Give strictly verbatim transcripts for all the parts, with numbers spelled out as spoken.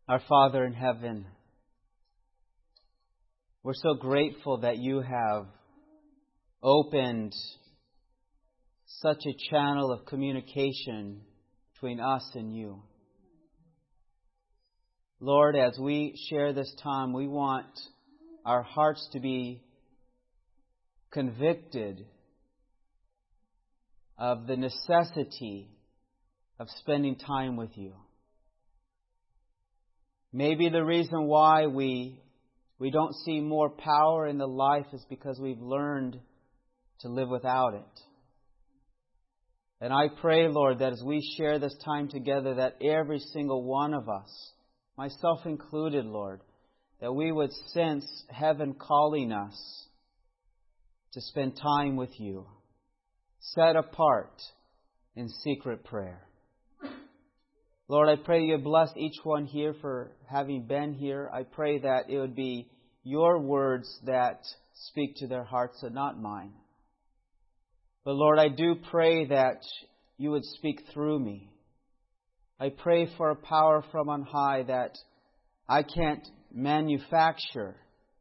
Our Father in heaven, we're so grateful that you have opened such a channel of communication between us and you. Lord, as we share this time, we want our hearts to be convicted of the necessity of spending time with you. Maybe the reason why we we don't see more power in the life is because we've learned to live without it. And I pray, Lord, that as we share this time together, that every single one of us, myself included, Lord, that we would sense heaven calling us to spend time with you, set apart in secret prayer. Lord, I pray you bless each one here for having been here. I pray that it would be your words that speak to their hearts and not mine. But Lord, I do pray that you would speak through me. I pray for a power from on high that I can't manufacture,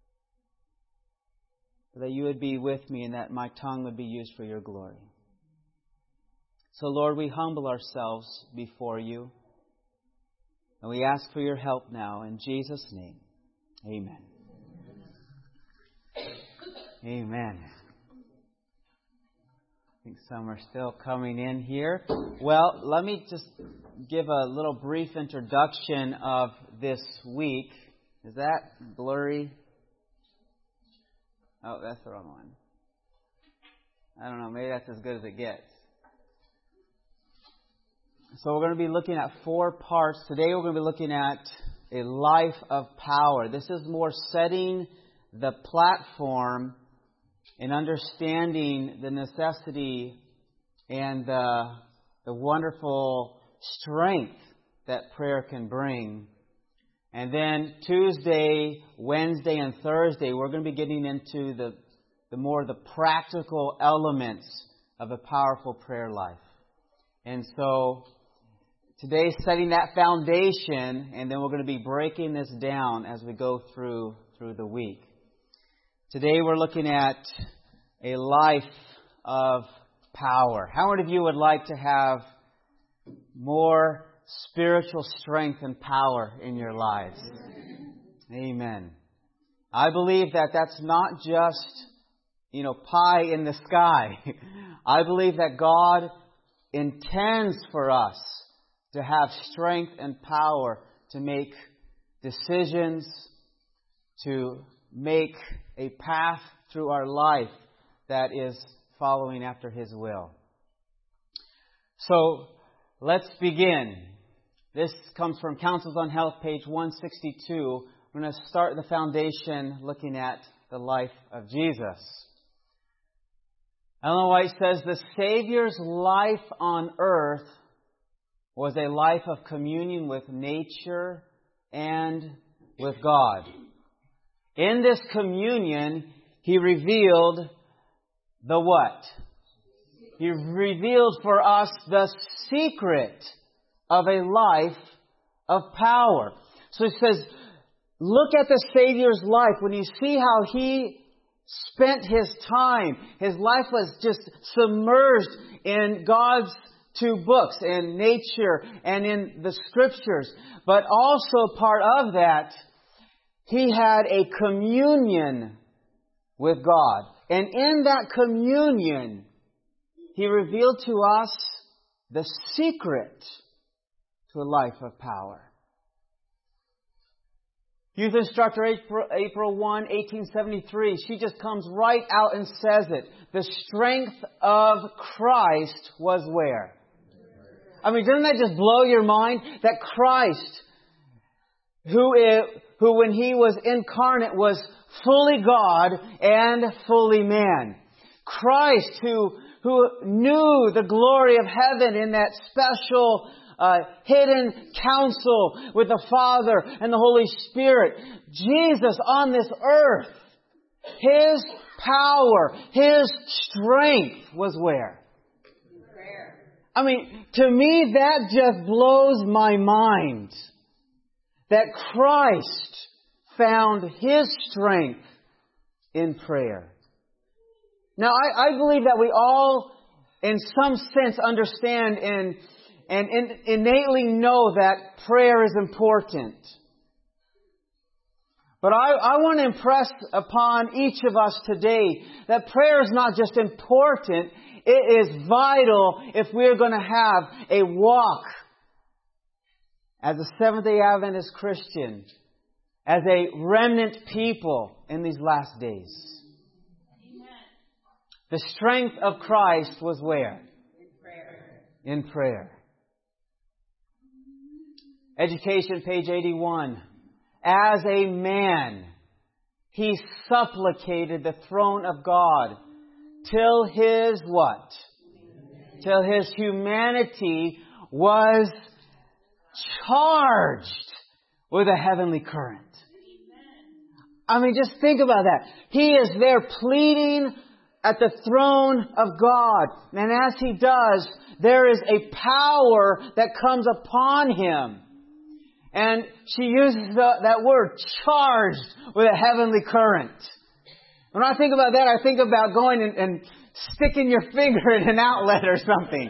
that you would be with me and that my tongue would be used for your glory. So Lord, we humble ourselves before you. And we ask for your help now. In Jesus' name, amen. Amen. I think some are still coming in here. Well, let me just give a little brief introduction of this week. Is that blurry? Oh, that's the wrong one. I don't know. Maybe that's as good as it gets. So we're going to be looking at four parts. Today we're going to be looking at a life of power. This is more setting the platform and understanding the necessity and the, the wonderful strength that prayer can bring. And then Tuesday, Wednesday, and Thursday, we're going to be getting into the, the more the practical elements of a powerful prayer life. And so today, setting that foundation, and then we're going to be breaking this down as we go through through the week. Today, we're looking at a life of power. How many of you would like to have more spiritual strength and power in your lives? Amen. I believe that that's not just, you know, pie in the sky. I believe that God intends for us to have strength and power to make decisions, to make a path through our life that is following after His will. So, let's begin. This comes from Counsels on Health, page one sixty-two. We're going to start the foundation looking at the life of Jesus. Ellen White says, the Savior's life on earth was a life of communion with nature and with God. In this communion, He revealed the what? He revealed for us the secret of a life of power. So He says, look at the Savior's life. When you see how He spent His time, His life was just submerged in God's two books, in nature and in the Scriptures. But also part of that, He had a communion with God. And in that communion, He revealed to us the secret to a life of power. Youth instructor April, April first, eighteen seventy-three, she just comes right out and says it. The strength of Christ was where? I mean, doesn't that just blow your mind? That Christ, who, is, who when He was incarnate was fully God and fully man. Christ, who, who knew the glory of heaven in that special uh, hidden counsel with the Father and the Holy Spirit. Jesus on this earth, His power, His strength was where? I mean, to me, that just blows my mind. that Christ found His strength in prayer. Now, I, I believe that we all, in some sense, understand and, and, and innately know that prayer is important. But I, I want to impress upon each of us today that prayer is not just important, it is vital if we're going to have a walk as a Seventh-day Adventist Christian, as a remnant people in these last days. Amen. The strength of Christ was where? In prayer. In prayer. Education, page eighty-one. As a man, He supplicated the throne of God till His what? Till His humanity was charged with a heavenly current. I mean, just think about that. He is there pleading at the throne of God. And as He does, there is a power that comes upon Him. And she uses the, that word, charged with a heavenly current. When I think about that, I think about going and, and sticking your finger in an outlet or something.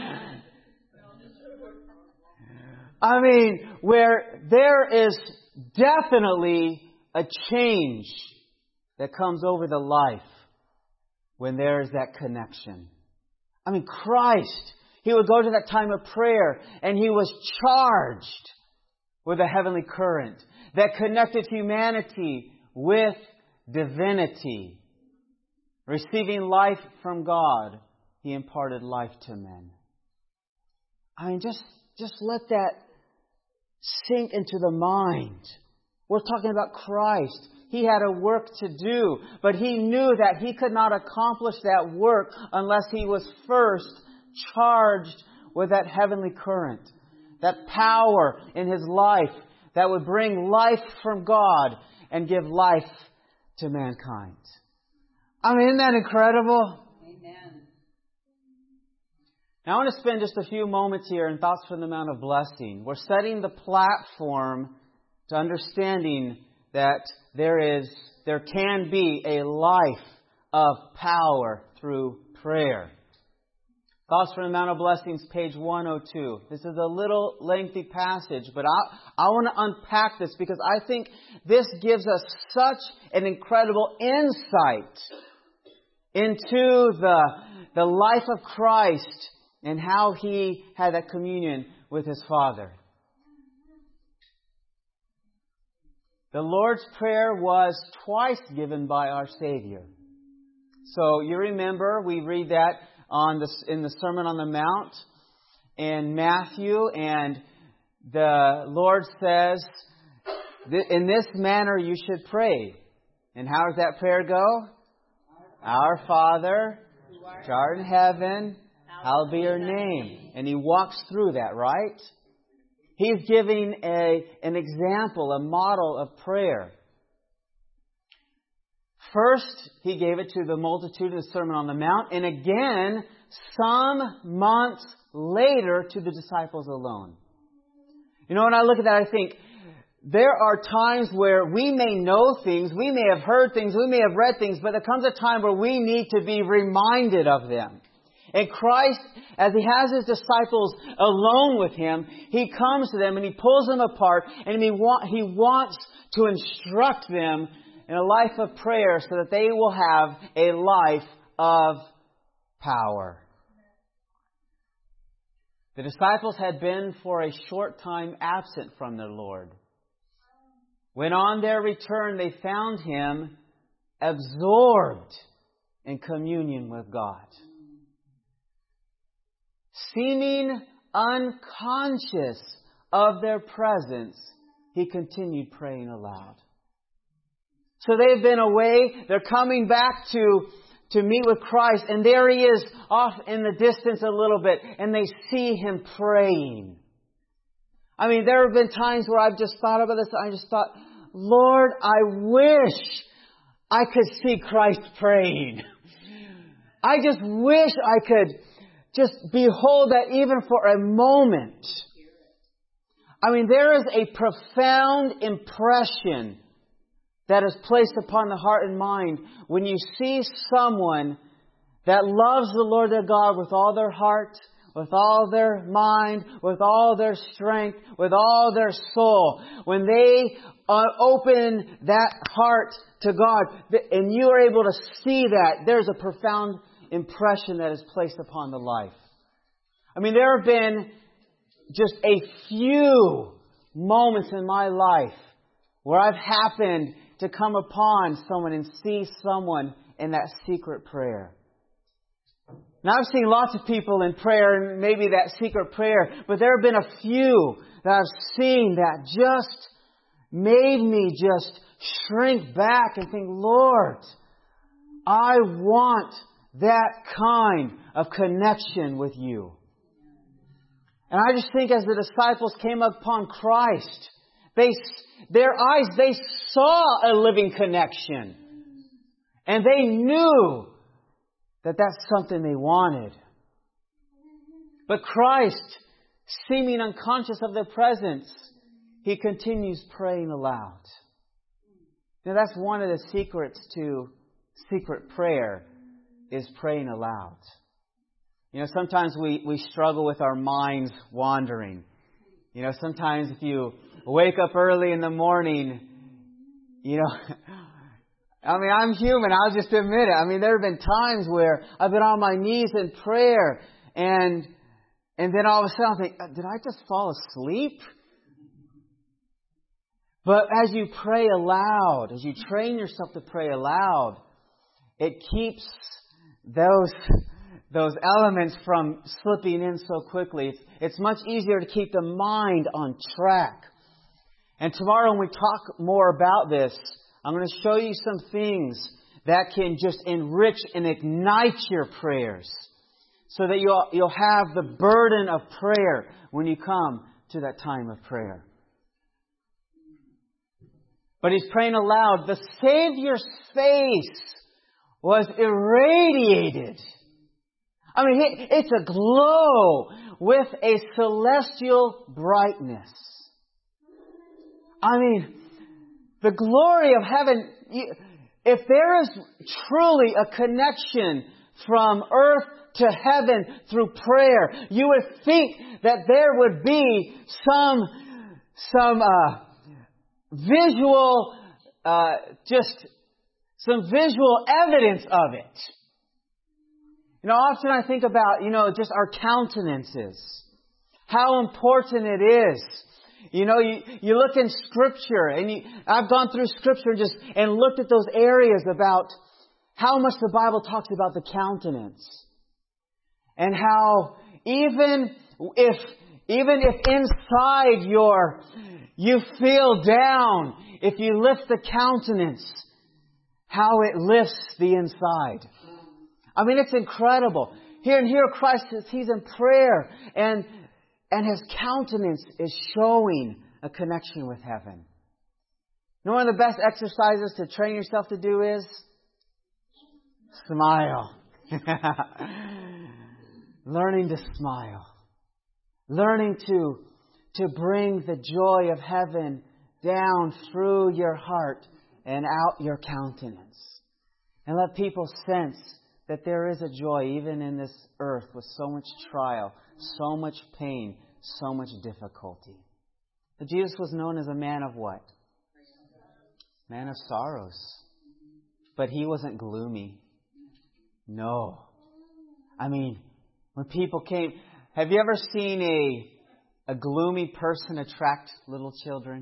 I mean, where there is definitely a change that comes over the life when there is that connection. I mean, Christ, He would go to that time of prayer and He was charged with a heavenly current that connected humanity with divinity. Receiving life from God, He imparted life to men. I mean, just, just let that sink into the mind. We're talking about Christ. He had a work to do, but He knew that He could not accomplish that work unless He was first charged with that heavenly current. That power in His life that would bring life from God and give life to mankind. I mean, isn't that incredible? Amen. Now I want to spend just a few moments here in Thoughts from the Mount of Blessing. We're setting the platform to understanding that there is, there can be a life of power through prayer. Thoughts from the Mount of Blessings, page one oh two. This is a little lengthy passage, but I, I want to unpack this because I think this gives us such an incredible insight into the, the life of Christ and how He had that communion with His Father. The Lord's Prayer was twice given by our Savior. So you remember, we read that on the, in the Sermon on the Mount in Matthew, and the Lord says, in this manner you should pray. And how does that prayer go? Our Father, which art in heaven, hallowed be your name. And He walks through that, right? He's giving a, an example, a model of prayer. First, He gave it to the multitude in the Sermon on the Mount, and again, some months later, to the disciples alone. You know, when I look at that, I think, there are times where we may know things, we may have heard things, we may have read things, but there comes a time where we need to be reminded of them. And Christ, as He has His disciples alone with Him, He comes to them and He pulls them apart, and He, wa- he wants to instruct them in a life of prayer so that they will have a life of power. The disciples had been for a short time absent from their Lord. When on their return they found Him absorbed in communion with God. Seeming unconscious of their presence, He continued praying aloud. So they've been away. They're coming back to, to meet with Christ. And there He is off in the distance a little bit. And they see Him praying. I mean, there have been times where I've just thought about this. I just thought, Lord, I wish I could see Christ praying. I just wish I could just behold that even for a moment. I mean, there is a profound impression that is placed upon the heart and mind when you see someone that loves the Lord their God with all their heart, with all their mind, with all their strength, with all their soul. When they uh, open that heart to God, and you are able to see that, there's a profound impression that is placed upon the life. I mean, there have been just a few moments in my life where I've happened to come upon someone and see someone in that secret prayer. Now, I've seen lots of people in prayer and maybe that secret prayer, but there have been a few that I've seen that just made me just shrink back and think, Lord, I want that kind of connection with You. And I just think as the disciples came upon Christ, they, their eyes, they saw a living connection. And they knew that that's something they wanted. But Christ, seeming unconscious of their presence, He continues praying aloud. Now that's one of the secrets to secret prayer, is praying aloud. You know, sometimes we, we struggle with our minds wandering. You know, sometimes if you wake up early in the morning, you know, I mean, I'm human, I'll just admit it. I mean, there have been times where I've been on my knees in prayer and and then all of a sudden I think, did I just fall asleep? But as you pray aloud, as you train yourself to pray aloud, it keeps those those elements from slipping in so quickly. It's, it's much easier to keep the mind on track. And tomorrow when we talk more about this, I'm going to show you some things that can just enrich and ignite your prayers so that you'll, you'll have the burden of prayer when you come to that time of prayer. But he's praying aloud. The Savior's face was irradiated. I mean, it's a glow with a celestial brightness. I mean, the glory of heaven, if there is truly a connection from earth to heaven through prayer, you would think that there would be some, some uh, visual, uh, just some visual evidence of it. You know, often I think about, you know, just our countenances, how important it is. You know, you, you look in Scripture, and you, I've gone through Scripture just and looked at those areas about how much the Bible talks about the countenance. And how even if, even if inside your, you feel down, if you lift the countenance, how it lifts the inside. I mean, it's incredible. Here and here Christ, He's in prayer, and And His countenance is showing a connection with heaven. You know, one of the best exercises to train yourself to do is smile. Learning to smile. Learning to, to bring the joy of heaven down through your heart and out your countenance. And let people sense that there is a joy even in this earth with so much trial, so much pain, so much difficulty. But Jesus was known as a man of what? Man of sorrows. But He wasn't gloomy. No. I mean, when people came... Have you ever seen a, a gloomy person attract little children?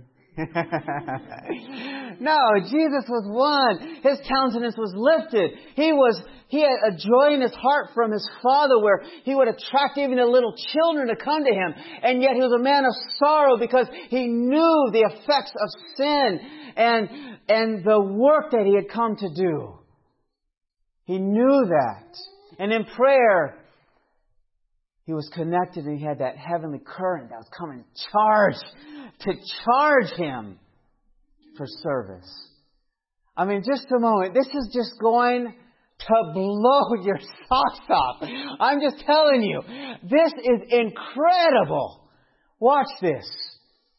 No, Jesus was one. His countenance was lifted. He was, he had a joy in His heart from His Father where He would attract even the little children to come to Him. And yet He was a man of sorrow because He knew the effects of sin and, and the work that He had come to do. He knew that. And in prayer, He was connected and He had that heavenly current that was coming charged to charge Him for service. I mean, just a moment. This is just going to blow your socks off. I'm just telling you. This is incredible. Watch this.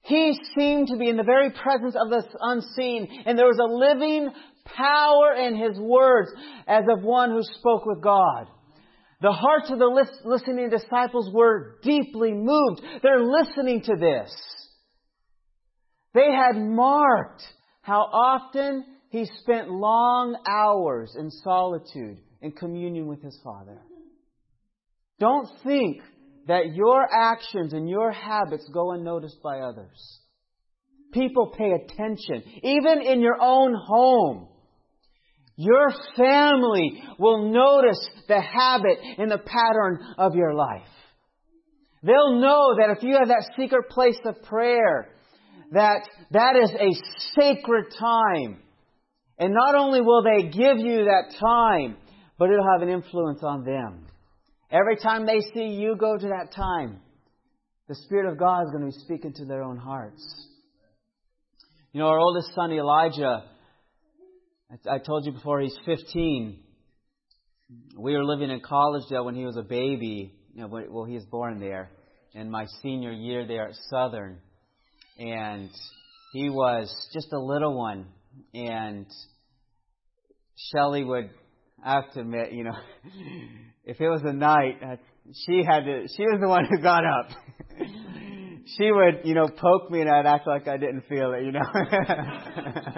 He seemed to be in the very presence of the unseen, and there was a living power in His words as of one who spoke with God. The hearts of the listening disciples were deeply moved. They're listening to this. They had marked how often He spent long hours in solitude in communion with His Father. Don't think that your actions and your habits go unnoticed by others. People pay attention. Even in your own home, your family will notice the habit and the pattern of your life. They'll know that if you have that secret place of prayer, that that is a sacred time. And not only will they give you that time, but it'll have an influence on them. Every time they see you go to that time, the Spirit of God is going to be speaking to their own hearts. You know, our oldest son, Elijah, I told you before, he's fifteen. We were living in Collegedale when he was a baby. You know, well, he was born there. In my senior year there at Southern. And he was just a little one. And Shelley would, I have to admit, you know, if it was a night, she had to, she was the one who got up. She would, you know, poke me and I'd act like I didn't feel it, you know.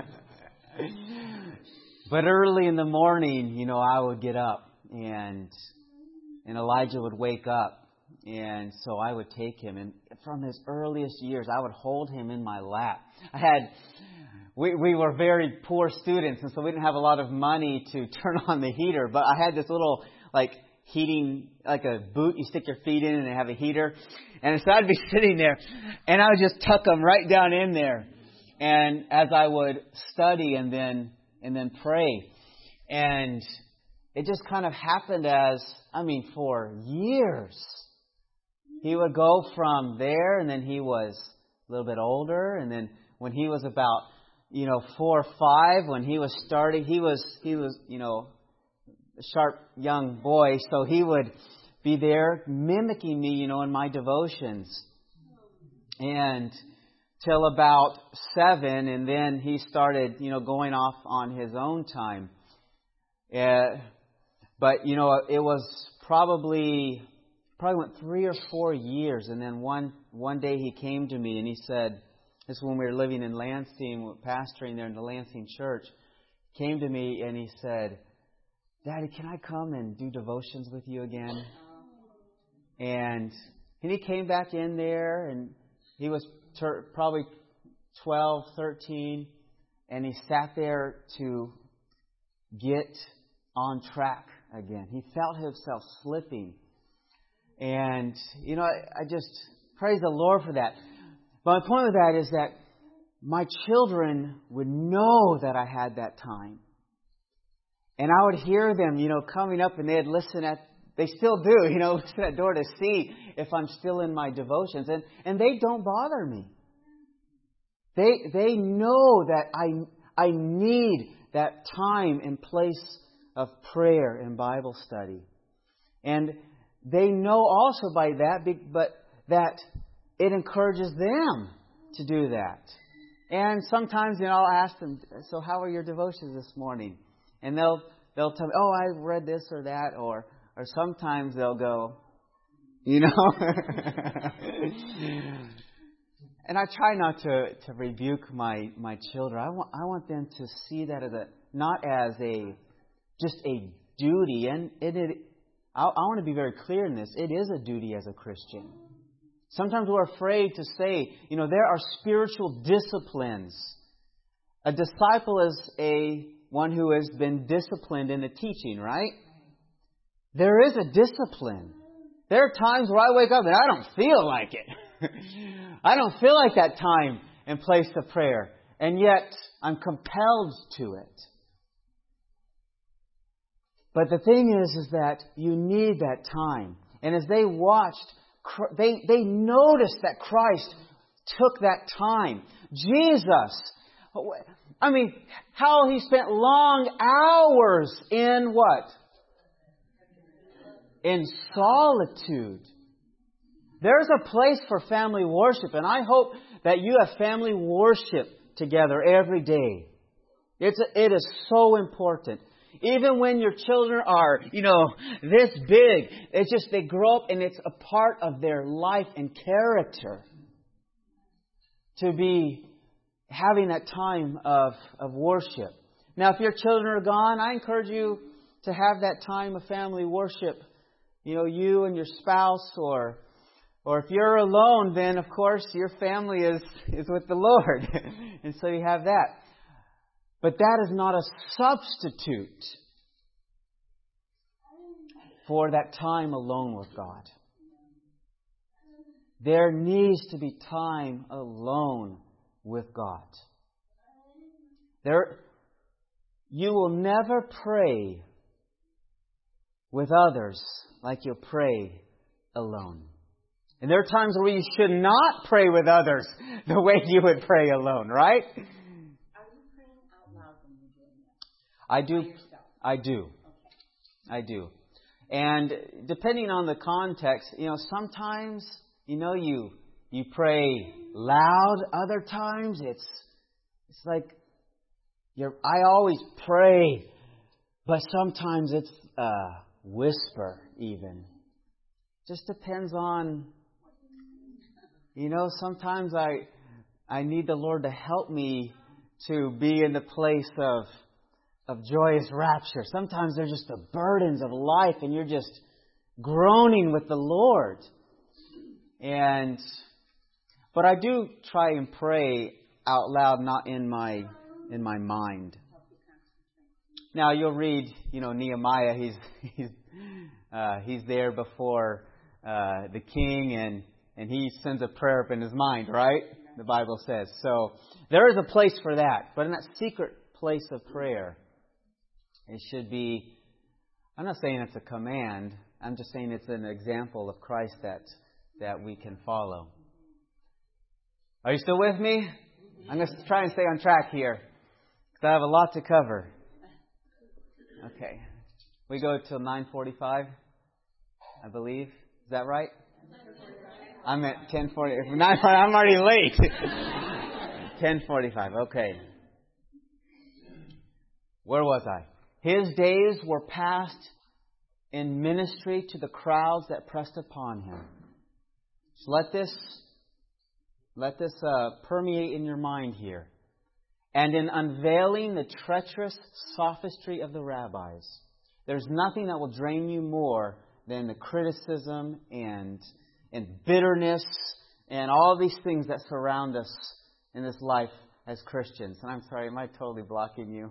But early in the morning, you know, I would get up and and Elijah would wake up. And so I would take him. And from his earliest years, I would hold him in my lap. I had, we, we were very poor students, and so we didn't have a lot of money to turn on the heater. But I had this little, like, heating, like a boot you stick your feet in and they have a heater. And so I'd be sitting there, and I would just tuck them right down in there. And as I would study and then and then pray. And it just kind of happened as, I mean, for years. He would go from there, and then he was a little bit older. And then when he was about, you know, four or five, when he was starting, he was, he was, you know, a sharp young boy. So he would be there mimicking me, you know, in my devotions. And till about seven, and then he started, you know, going off on his own time. Uh, but, you know, it was probably, probably went three or four years, and then one one day he came to me and he said, this is when we were living in Lansing, pastoring there in the Lansing church, came to me and he said, Daddy, can I come and do devotions with you again? And, and he came back in there, and he was ter- probably twelve, thirteen, and he sat there to get on track again. He felt himself slipping. And, you know, I, I just praise the Lord for that. But my point with that is that my children would know that I had that time. And I would hear them, you know, coming up, and they'd listen at, they still do, you know, listen at the door to see if I'm still in my devotions. And, and they don't bother me. They they know that I I need that time and place of prayer and Bible study. And they know also by that, but that it encourages them to do that. And sometimes, you know, I'll ask them, so how are your devotions this morning? And they'll they'll tell me, oh, I read this or that, or or sometimes they'll go, you know. And I try not to, to rebuke my, my children. I want I want them to see that as a not as a just a duty. And it, it I, I want to be very clear in this. It is a duty as a Christian. Sometimes we're afraid to say, you know, there are spiritual disciplines. A disciple is a one who has been disciplined in the teaching, right? There is a discipline. There are times where I wake up and I don't feel like it. I don't feel like that time and place of prayer. And yet, I'm compelled to it. But the thing is, is that you need that time. And as they watched, they, they noticed that Christ took that time. Jesus, I mean, how He spent long hours in what? In solitude. There's a place for family worship, and I hope that you have family worship together every day. It's a, it is so important. Even when your children are, you know, this big, it's just they grow up and it's a part of their life and character to be having that time of, of worship. Now, if your children are gone, I encourage you to have that time of family worship. You know, you and your spouse, or or if you're alone, then of course your family is, is with the Lord. And so you have that. But that is not a substitute for that time alone with God. There needs to be time alone with God. There, you will never pray with others like you'll pray alone. And there are times where you should not pray with others the way you would pray alone, right? Are you praying out loud when you're doing that? I do. By yourself? I do. Okay. I do. And depending on the context, you know, sometimes, you know, you you pray loud. Other times, it's it's like you're. I always pray, but sometimes it's a whisper. Even just depends on. You know, sometimes I I need the Lord to help me to be in the place of of joyous rapture. Sometimes there's just the burdens of life and you're just groaning with the Lord. And but I do try and pray out loud, not in my in my mind. Now you'll read, you know, Nehemiah. He's he's uh, he's there before uh, the king, and and he sends a prayer up in his mind, right? The Bible says. So there is a place for that, but in that secret place of prayer, it should be. I'm not saying it's a command. I'm just saying it's an example of Christ that that we can follow. Are you still with me? I'm going to try and stay on track here because I have a lot to cover. Okay. We go till nine forty-five, I believe. Is that right? I'm at ten forty. nine forty, I'm already late. ten forty-five. Okay. Where was I? His days were passed in ministry to the crowds that pressed upon him. So let this let this uh, permeate in your mind here. And in unveiling the treacherous sophistry of the rabbis. There's nothing that will drain you more than the criticism and and bitterness and all these things that surround us in this life as Christians. And I'm sorry, am I totally blocking you?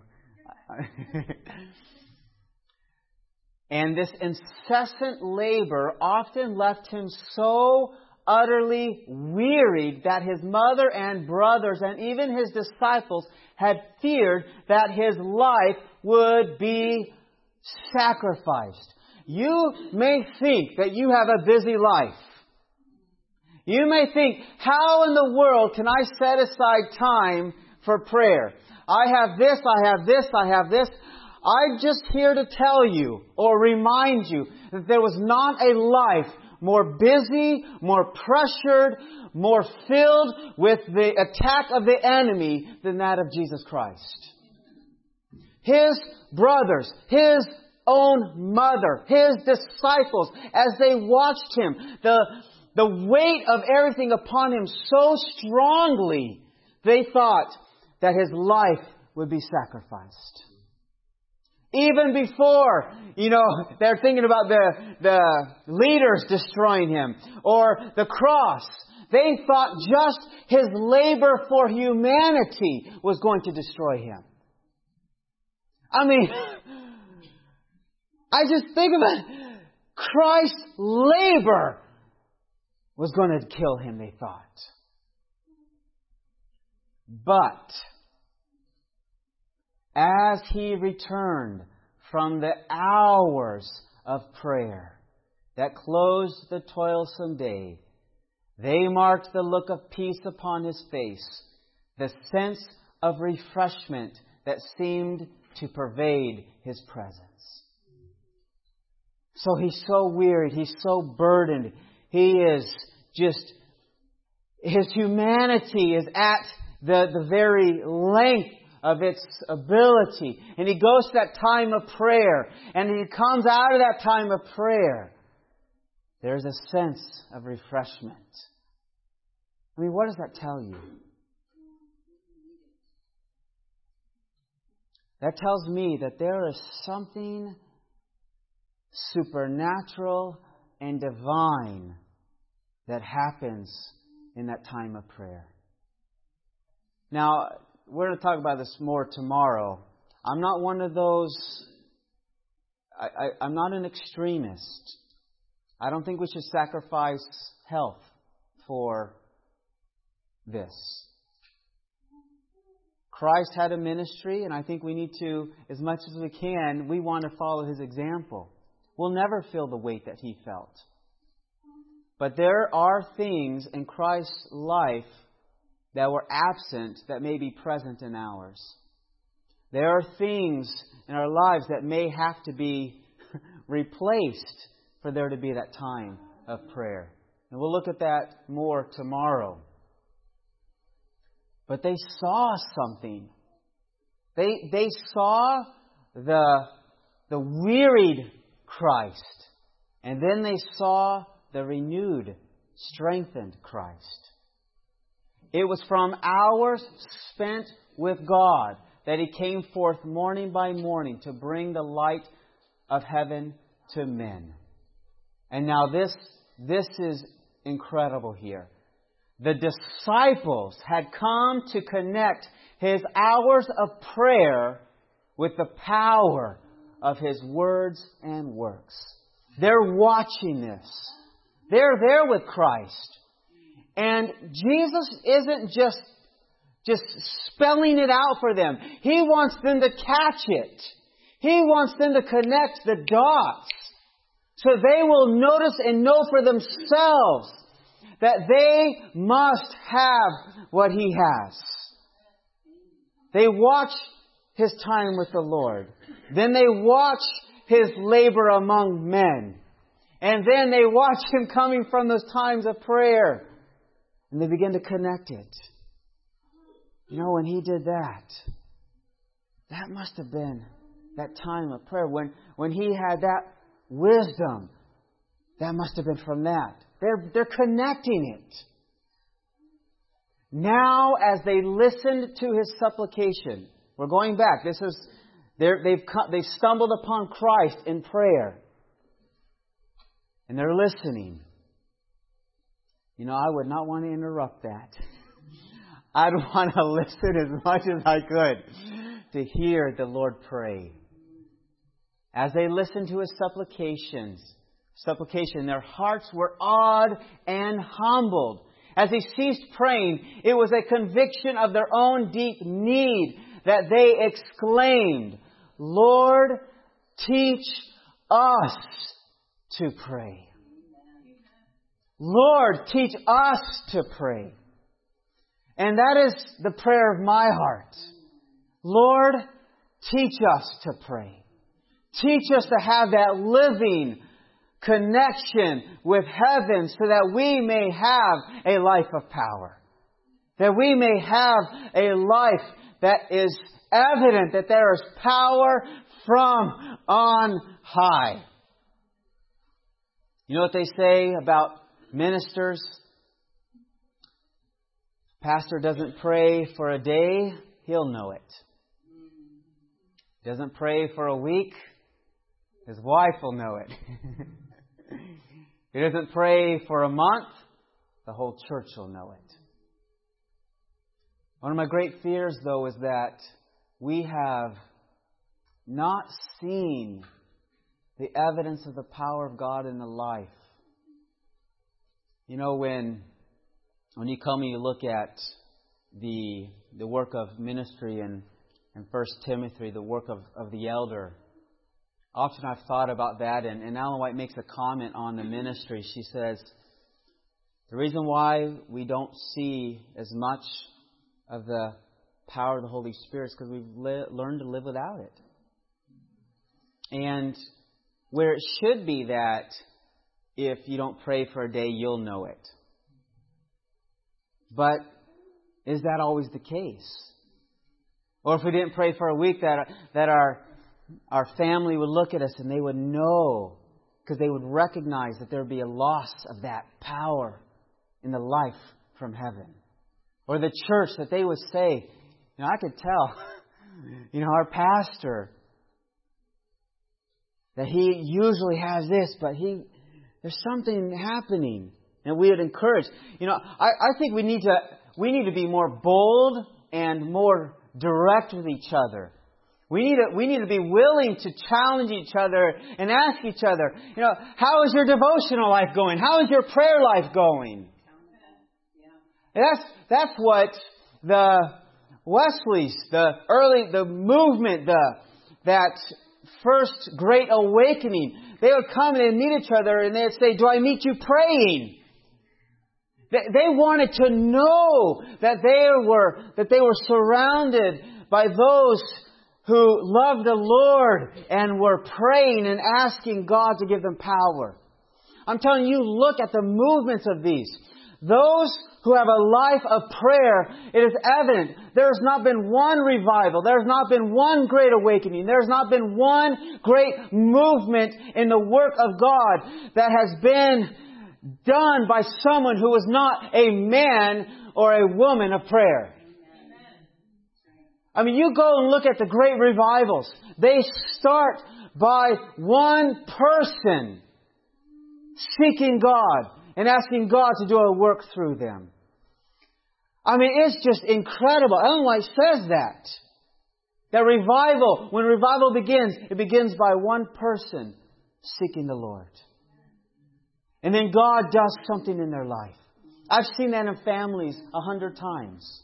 And this incessant labor often left him so utterly wearied that his mother and brothers and even his disciples had feared that his life would be sacrificed. You may think that you have a busy life. You may think, how in the world can I set aside time for prayer? I have this, I have this, I have this. I'm just here to tell you or remind you that there was not a life more busy, more pressured, more filled with the attack of the enemy than that of Jesus Christ. His brothers, His own mother, His disciples, as they watched Him, the, the weight of everything upon Him so strongly, they thought that His life would be sacrificed. Even before, you know, they're thinking about the, the leaders destroying Him or the cross. They thought just His labor for humanity was going to destroy Him. I mean, I just think about it. Christ's labor was going to kill Him, they thought. But as He returned from the hours of prayer that closed the toilsome day, they marked the look of peace upon His face, the sense of refreshment that seemed to pervade His presence. So He's so wearied, He's so burdened, He is just, His humanity is at the, the very length of its ability. And He goes to that time of prayer. And He comes out of that time of prayer. There's a sense of refreshment. I mean, what does that tell you? That tells me that there is something supernatural and divine that happens in that time of prayer. Now, we're going to talk about this more tomorrow. I'm not one of those... I, I, I'm not an extremist. I don't think we should sacrifice health for this. Christ had a ministry, and I think we need to, as much as we can, we want to follow His example. We'll never feel the weight that He felt. But there are things in Christ's life that were absent that may be present in ours. There are things in our lives that may have to be replaced for there to be that time of prayer. And we'll look at that more tomorrow. But they saw something. They, they saw the, the wearied Christ. And then they saw the renewed, strengthened Christ. It was from hours spent with God that He came forth morning by morning to bring the light of heaven to men. And now this, this is incredible here. The disciples had come to connect His hours of prayer with the power of His words and works. They're watching this. They're there with Christ. And Jesus isn't just, just spelling it out for them. He wants them to catch it. He wants them to connect the dots so they will notice and know for themselves that they must have what He has. They watch His time with the Lord. Then they watch His labor among men. And then they watch Him coming from those times of prayer. And they begin to connect it. You know, when He did that, that must have been that time of prayer. When, when He had that wisdom, that must have been from that. They're, they're connecting it. Now, as they listened to His supplication, we're going back. This is they've they've stumbled upon Christ in prayer, and they're listening. You know, I would not want to interrupt that. I'd want to listen as much as I could to hear the Lord pray. As they listened to His supplications, supplication, their hearts were awed and humbled. As He ceased praying, it was a conviction of their own deep need that they exclaimed, "Lord, teach us to pray." Lord, teach us to pray. And that is the prayer of my heart. Lord, teach us to pray. Teach us to have that living connection with heaven so that we may have a life of power. That we may have a life that is evident that there is power from on high. You know what they say about ministers? Pastor doesn't pray for a day, he'll know it. Doesn't pray for a week, his wife will know it. He doesn't pray for a month, the whole church will know it. One of my great fears, though, is that we have not seen the evidence of the power of God in the life. You know, when when you come and you look at the the work of ministry in, in First Timothy, the work of, of the elder, often I've thought about that, and, and Ellen White makes a comment on the ministry. She says, the reason why we don't see as much of the power of the Holy Spirit is because we've li- learned to live without it. And where it should be that if you don't pray for a day, you'll know it. But is that always the case? Or if we didn't pray for a week, that that our our family would look at us and they would know, because they would recognize that there would be a loss of that power in the life from heaven. Or the church, that they would say, you know, I could tell, you know, our pastor, that he usually has this, but he there's something happening. And we would encourage. You know, I, I think we need to we need to be more bold and more direct with each other. We need to we need to be willing to challenge each other and ask each other, you know, how is your devotional life going? How is your prayer life going? And that's that's what the Wesleys, the early the movement, the that first great awakening, they would come and they'd meet each other and they'd say, do I meet you praying? They wanted to know that they were that they were surrounded by those who loved the Lord and were praying and asking God to give them power. I'm telling you, look at the movements of these. Those who have a life of prayer, it is evident there has not been one revival. There has not been one great awakening. There has not been one great movement in the work of God that has been done by someone who was not a man or a woman of prayer. I mean, you go and look at the great revivals. They start by one person seeking God and asking God to do a work through them. I mean, it's just incredible. Ellen White says that. That revival, when revival begins, it begins by one person seeking the Lord. And then God does something in their life. I've seen that in families a hundred times.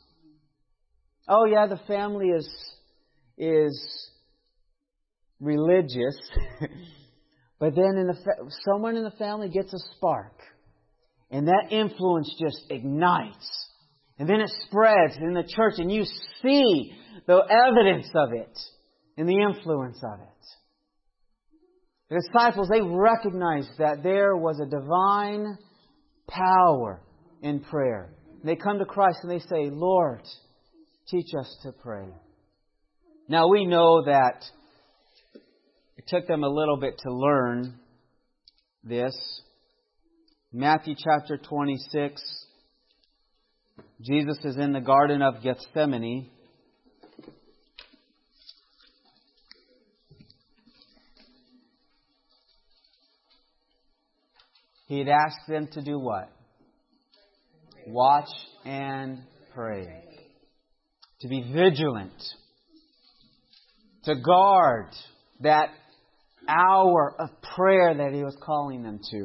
Oh yeah, the family is is religious, but then in the fa- someone in the family gets a spark, and that influence just ignites, and then it spreads in the church, and you see the evidence of it and the influence of it. The disciples, they recognized that there was a divine power in prayer. They come to Christ and they say, Lord, teach us to pray. Now we know that it took them a little bit to learn this. Matthew chapter twenty-six, Jesus is in the Garden of Gethsemane. He had asked them to do what? Watch and pray. To be vigilant. To guard that hour of prayer that He was calling them to.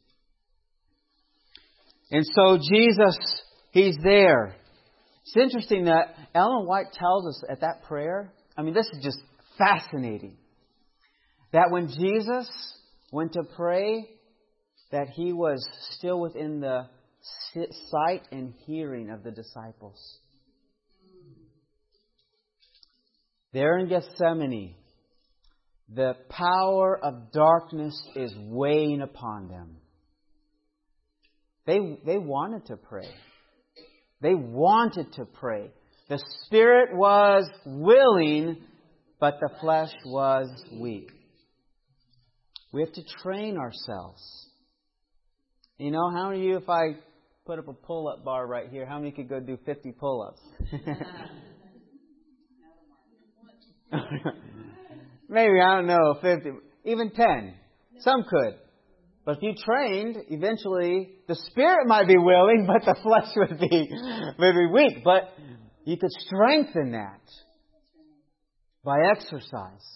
And so Jesus, He's there. It's interesting that Ellen White tells us at that prayer, I mean, this is just fascinating, that when Jesus went to pray, that He was still within the sight and hearing of the disciples. There in Gethsemane, the power of darkness is weighing upon them. They, they wanted to pray. They wanted to pray. The spirit was willing, but the flesh was weak. We have to train ourselves. You know, how many of you, if I put up a pull-up bar right here, how many could go do fifty pull-ups? Maybe, I don't know, fifty, even ten. Some could. But if you trained, eventually the spirit might be willing, but the flesh would be, would be weak. But you could strengthen that by exercise.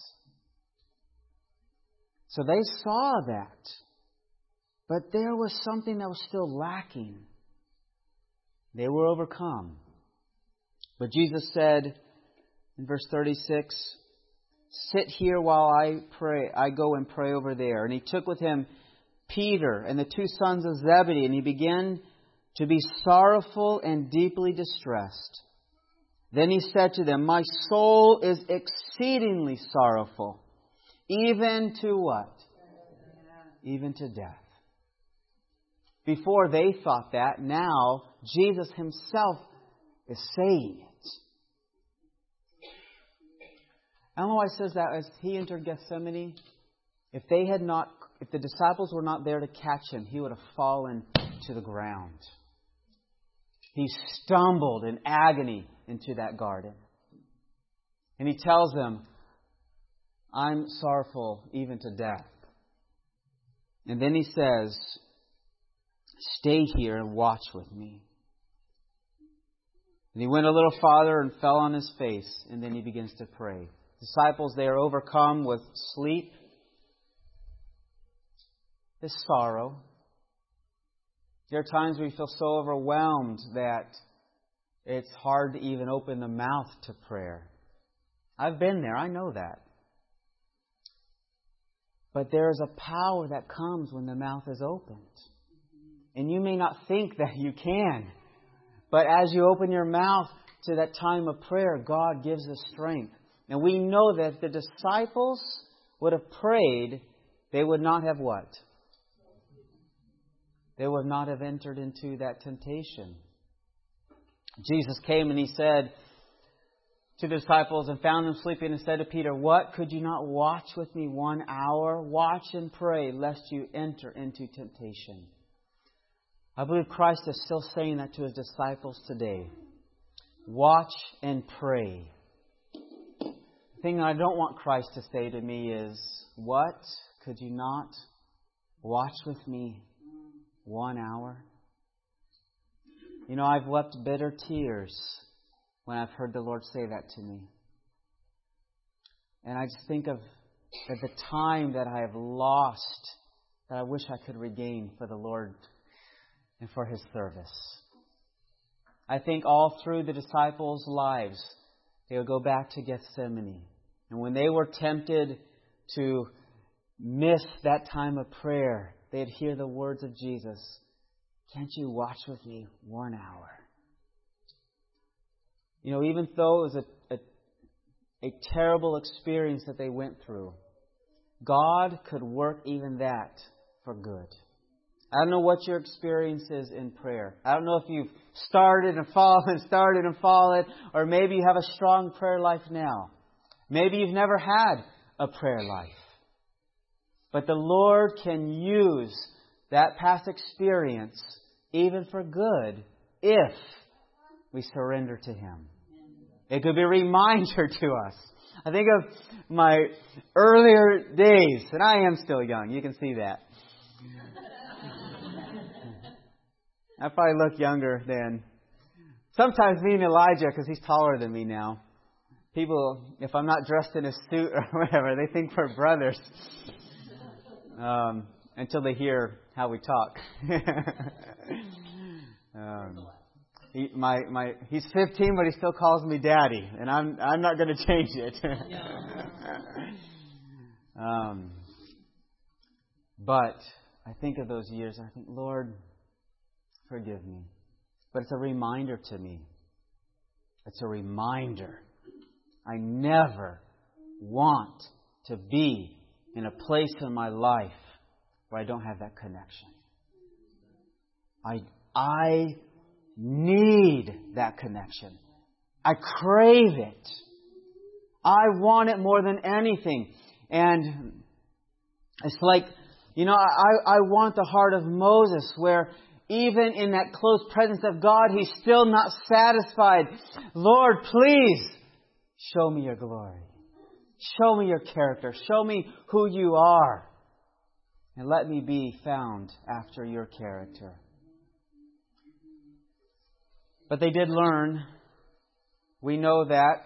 So they saw that. But there was something that was still lacking. They were overcome. But Jesus said in verse thirty-six, sit here while I pray. I go and pray over there. And He took with Him Peter and the two sons of Zebedee, and He began to be sorrowful and deeply distressed. Then He said to them, my soul is exceedingly sorrowful, even to what? Even to death. Before they thought that, now Jesus Himself is saying it. I don't know why it says that as He entered Gethsemane. If they had not, if the disciples were not there to catch Him, He would have fallen to the ground. He stumbled in agony into that garden. And He tells them, I'm sorrowful even to death. And then He says, stay here and watch with me. And He went a little farther and fell on His face, and then He begins to pray. Disciples, they are overcome with sleep, this sorrow. There are times we feel so overwhelmed that it's hard to even open the mouth to prayer. I've been there. I know that. But there is a power that comes when the mouth is opened. And you may not think that you can. But as you open your mouth to that time of prayer, God gives us strength. And we know that if the disciples would have prayed, they would not have what? They would not have entered into that temptation. Jesus came and He said to the disciples and found them sleeping and said to Peter, what, could you not watch with me one hour? Watch and pray lest you enter into temptation. I believe Christ is still saying that to His disciples today. Watch and pray. The thing I don't want Christ to say to me is, what, could you not watch with me one hour? You know, I've wept bitter tears when I've heard the Lord say that to me. And I just think of, of the time that I have lost that I wish I could regain for the Lord and for His service. I think all through the disciples' lives, they would go back to Gethsemane. And when they were tempted to miss that time of prayer, they'd hear the words of Jesus, can't you watch with me one hour? You know, even though it was a, a, a terrible experience that they went through, God could work even that for good. I don't know what your experience is in prayer. I don't know if you've started and fallen, started and fallen, or maybe you have a strong prayer life now. Maybe you've never had a prayer life. But the Lord can use that past experience even for good if we surrender to Him. It could be a reminder to us. I think of my earlier days, and I am still young. You can see that. I probably look younger than sometimes me and Elijah, because he's taller than me now. People, if I'm not dressed in a suit or whatever, they think we're brothers. Um, until they hear how we talk. um, he, my, my, he's fifteen, but he still calls me Daddy, and I'm I'm not going to change it. um, but I think of those years, and I think, Lord, forgive me. But it's a reminder to me. It's a reminder. I never want to be in a place in my life where I don't have that connection. I I need that connection. I crave it. I want it more than anything. And it's like, you know, I, I want the heart of Moses, where even in that close presence of God, he's still not satisfied. Lord, please show me your glory. Show me your character. Show me who you are. And let me be found after your character. But they did learn. We know that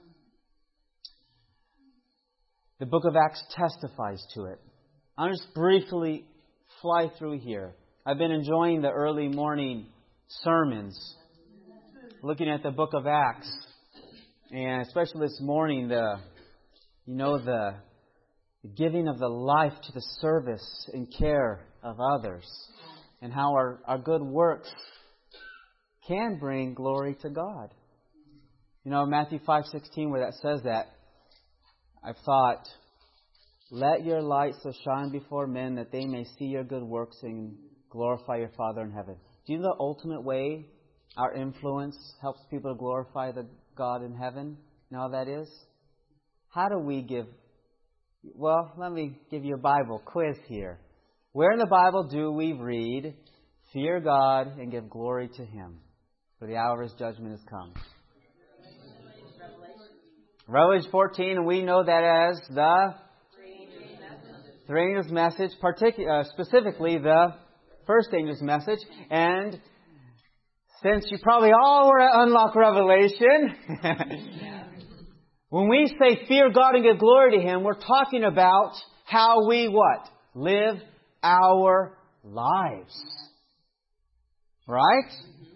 the book of Acts testifies to it. I'll just briefly fly through here. I've been enjoying the early morning sermons, looking at the book of Acts. And especially this morning, the you know, the, the giving of the life to the service and care of others. And how our, our good works can bring glory to God. You know, Matthew five sixteen, where that says that, I've thought, let your light so shine before men that they may see your good works and glorify your Father in heaven. Do you know the ultimate way our influence helps people to glorify the God in heaven? You know how that is? How do we give... Well, let me give you a Bible quiz here. Where in the Bible do we read, fear God and give glory to Him, for the hour of His judgment has come? Revelation fourteen, and we know that as the three angels' message, particu- uh, specifically the first angel's message. And since you probably all were at Unlock Revelation, when we say fear God and give glory to Him, we're talking about how we what? Live our lives. Right?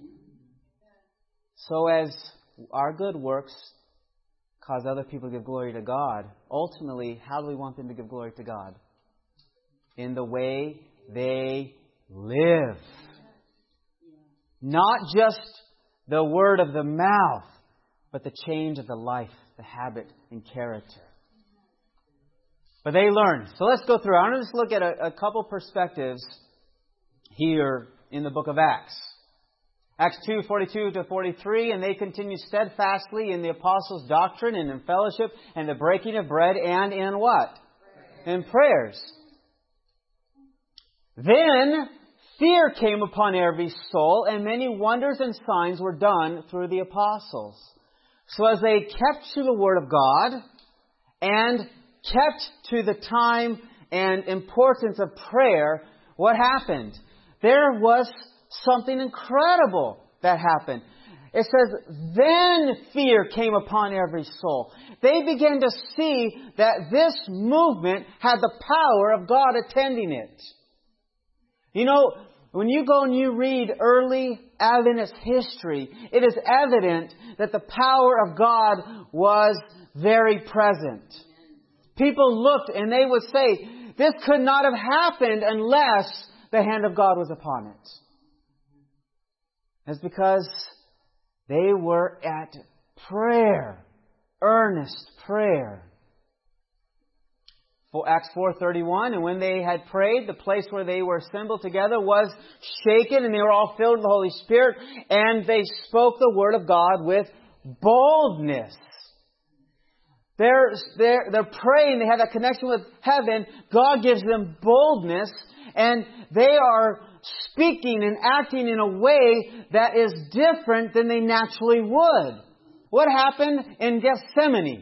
So as our good works cause other people to give glory to God, ultimately, how do we want them to give glory to God? In the way they live. Not just the word of the mouth, but the change of the life, the habit, and character. But they learn. So let's go through. I want to just look at a, a couple perspectives here in the book of Acts. Acts two, forty-two to forty-three, and they continue steadfastly in the apostles' doctrine and in fellowship and the breaking of bread and in what? In prayers. Then fear came upon every soul, and many wonders and signs were done through the apostles. So as they kept to the Word of God and kept to the time and importance of prayer, what happened? There was something incredible that happened. It says, then fear came upon every soul. They began to see that this movement had the power of God attending it. You know, when you go and you read early Adventist history, it is evident that the power of God was very present. People looked and they would say, this could not have happened unless the hand of God was upon it. It's because they were at prayer, earnest prayer. For Acts four thirty-one, and when they had prayed, the place where they were assembled together was shaken, and they were all filled with the Holy Spirit, and they spoke the word of God with boldness. They're, they're, they're praying, they have that connection with heaven. God gives them boldness, and they are speaking and acting in a way that is different than they naturally would. What happened in Gethsemane?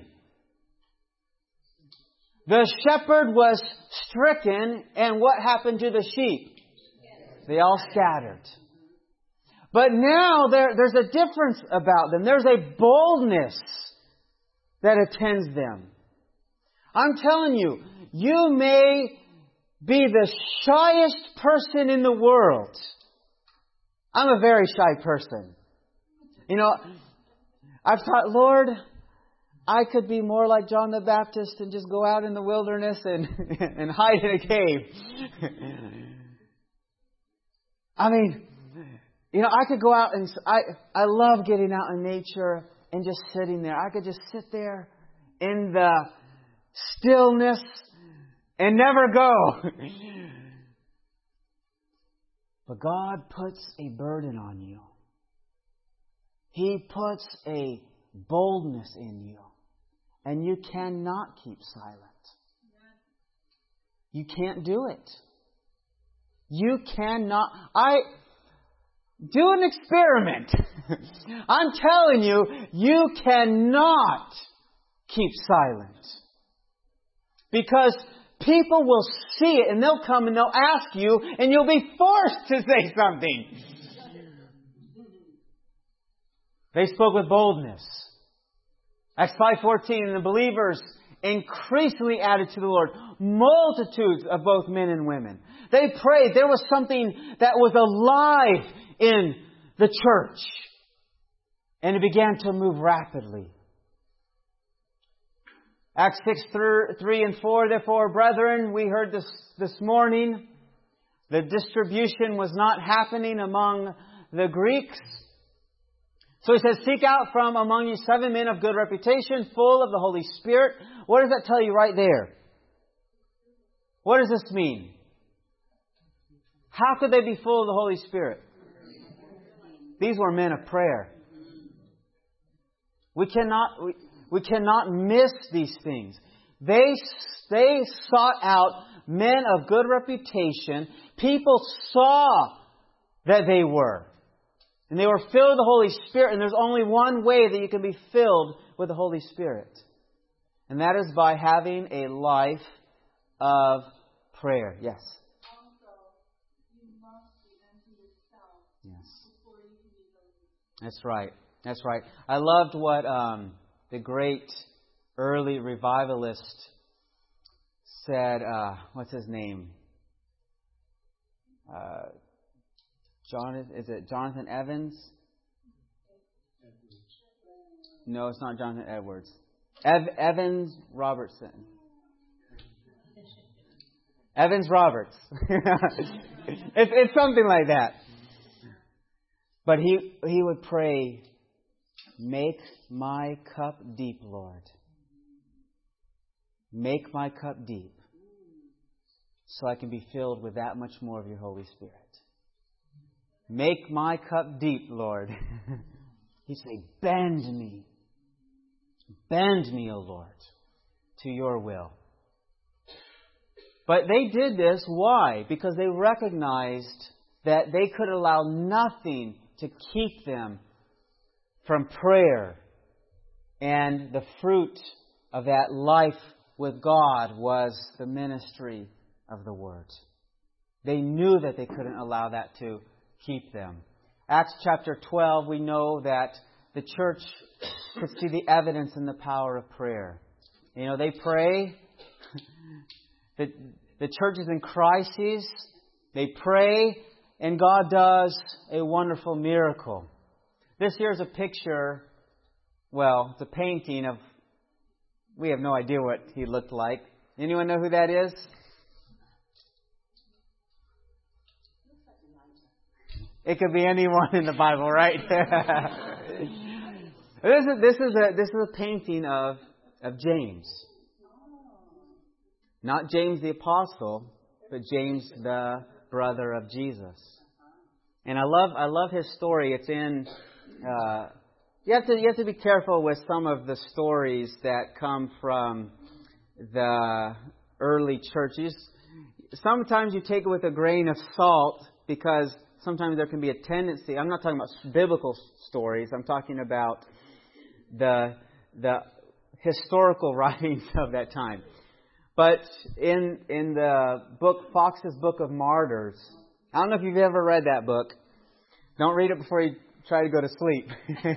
The shepherd was stricken, and what happened to the sheep? They all scattered. But now there, there's a difference about them. There's a boldness that attends them. I'm telling you, you may be the shyest person in the world. I'm a very shy person. You know, I've thought, Lord, I could be more like John the Baptist and just go out in the wilderness and, and hide in a cave. I mean, you know, I could go out and I, I love getting out in nature and just sitting there. I could just sit there in the stillness and never go. But God puts a burden on you. He puts a boldness in you. And you cannot keep silent. You can't do it. You cannot. I do an experiment. I'm telling you, you cannot keep silent. Because people will see it and they'll come and they'll ask you and you'll be forced to say something. They spoke with boldness. Acts five fourteen, and the believers increasingly added to the Lord multitudes of both men and women. They prayed. There was something that was alive in the church. And it began to move rapidly. Acts six, three and four, therefore, brethren, we heard this this morning, the distribution was not happening among the Greeks. So he says, seek out from among you seven men of good reputation, full of the Holy Spirit. What does that tell you right there? What does this mean? How could they be full of the Holy Spirit? These were men of prayer. We cannot, we, we cannot miss these things. They, they sought out men of good reputation. People saw that they were. And they were filled with the Holy Spirit. And there's only one way that you can be filled with the Holy Spirit. And that is by having a life of prayer. Yes. Yes. That's right. That's right. I loved what um, the great early revivalist said. Uh, what's his name? Uh, Jonathan? Is it Jonathan Evans? No, it's not Jonathan Edwards. Ev- Evans Robertson. Evans Roberts. it's, it's something like that. But he he would pray, make my cup deep, Lord. Make my cup deep so I can be filled with that much more of your Holy Spirit. Make my cup deep, Lord. He'd say, bend me. Bend me, O Lord, to your will. But they did this. Why? Because they recognized that they could allow nothing to keep them from prayer. And the fruit of that life with God was the ministry of the Word. They knew that they couldn't allow that to keep them. Acts chapter twelve, we know that the church could see the evidence in the power of prayer. You know, they pray. the, the church is in crises. They pray. And God does a wonderful miracle. This here is a picture, well, it's a painting of, we have no idea what he looked like. Anyone know who that is? It could be anyone in the Bible, right? this is this is a this is a painting of of James. Not James the Apostle, but James the brother of Jesus. And I love I love his story. It's in uh, you have to you have to be careful with some of the stories that come from the early churches. Sometimes you take it with a grain of salt because sometimes there can be a tendency. I'm not talking about biblical stories. I'm talking about the the historical writings of that time. But in in the book, Fox's Book of Martyrs, I don't know if you've ever read that book. Don't read it before you try to go to sleep.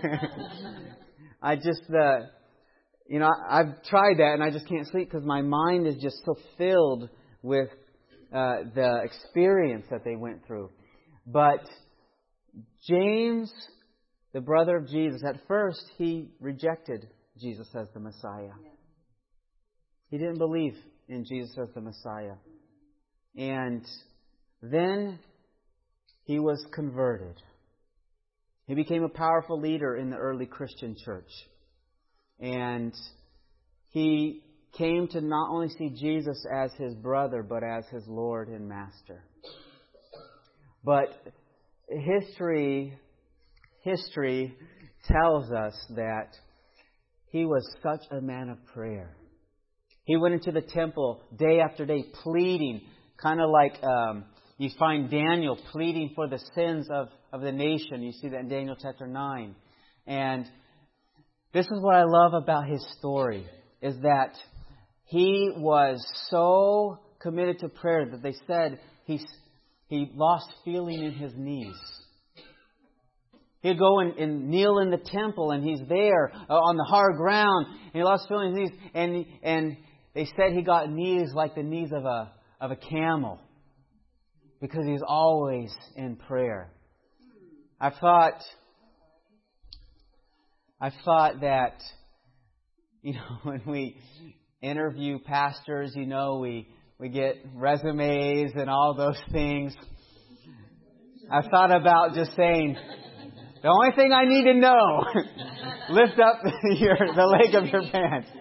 I just, uh, you know, I've tried that and I just can't sleep because my mind is just so filled with uh, the experience that they went through. But James, the brother of Jesus, at first he rejected Jesus as the Messiah. He didn't believe in Jesus as the Messiah. And then he was converted. He became a powerful leader in the early Christian church. And he came to not only see Jesus as his brother, but as his Lord and Master. But history, history tells us that he was such a man of prayer. He went into the temple day after day pleading, kind of like um, you find Daniel pleading for the sins of, of the nation. You see that in Daniel chapter nine. And this is what I love about his story, is that he was so committed to prayer that they said he, he lost feeling in his knees. He'd go and, and kneel in the temple, and he's there uh, on the hard ground, and he lost feeling in his knees, and and they said he got knees like the knees of a of a camel, because he was always in prayer. I thought, I thought that, you know, when we interview pastors, you know, we we get resumes and all those things. I thought about just saying, the only thing I need to know, lift up your, the leg of your pants.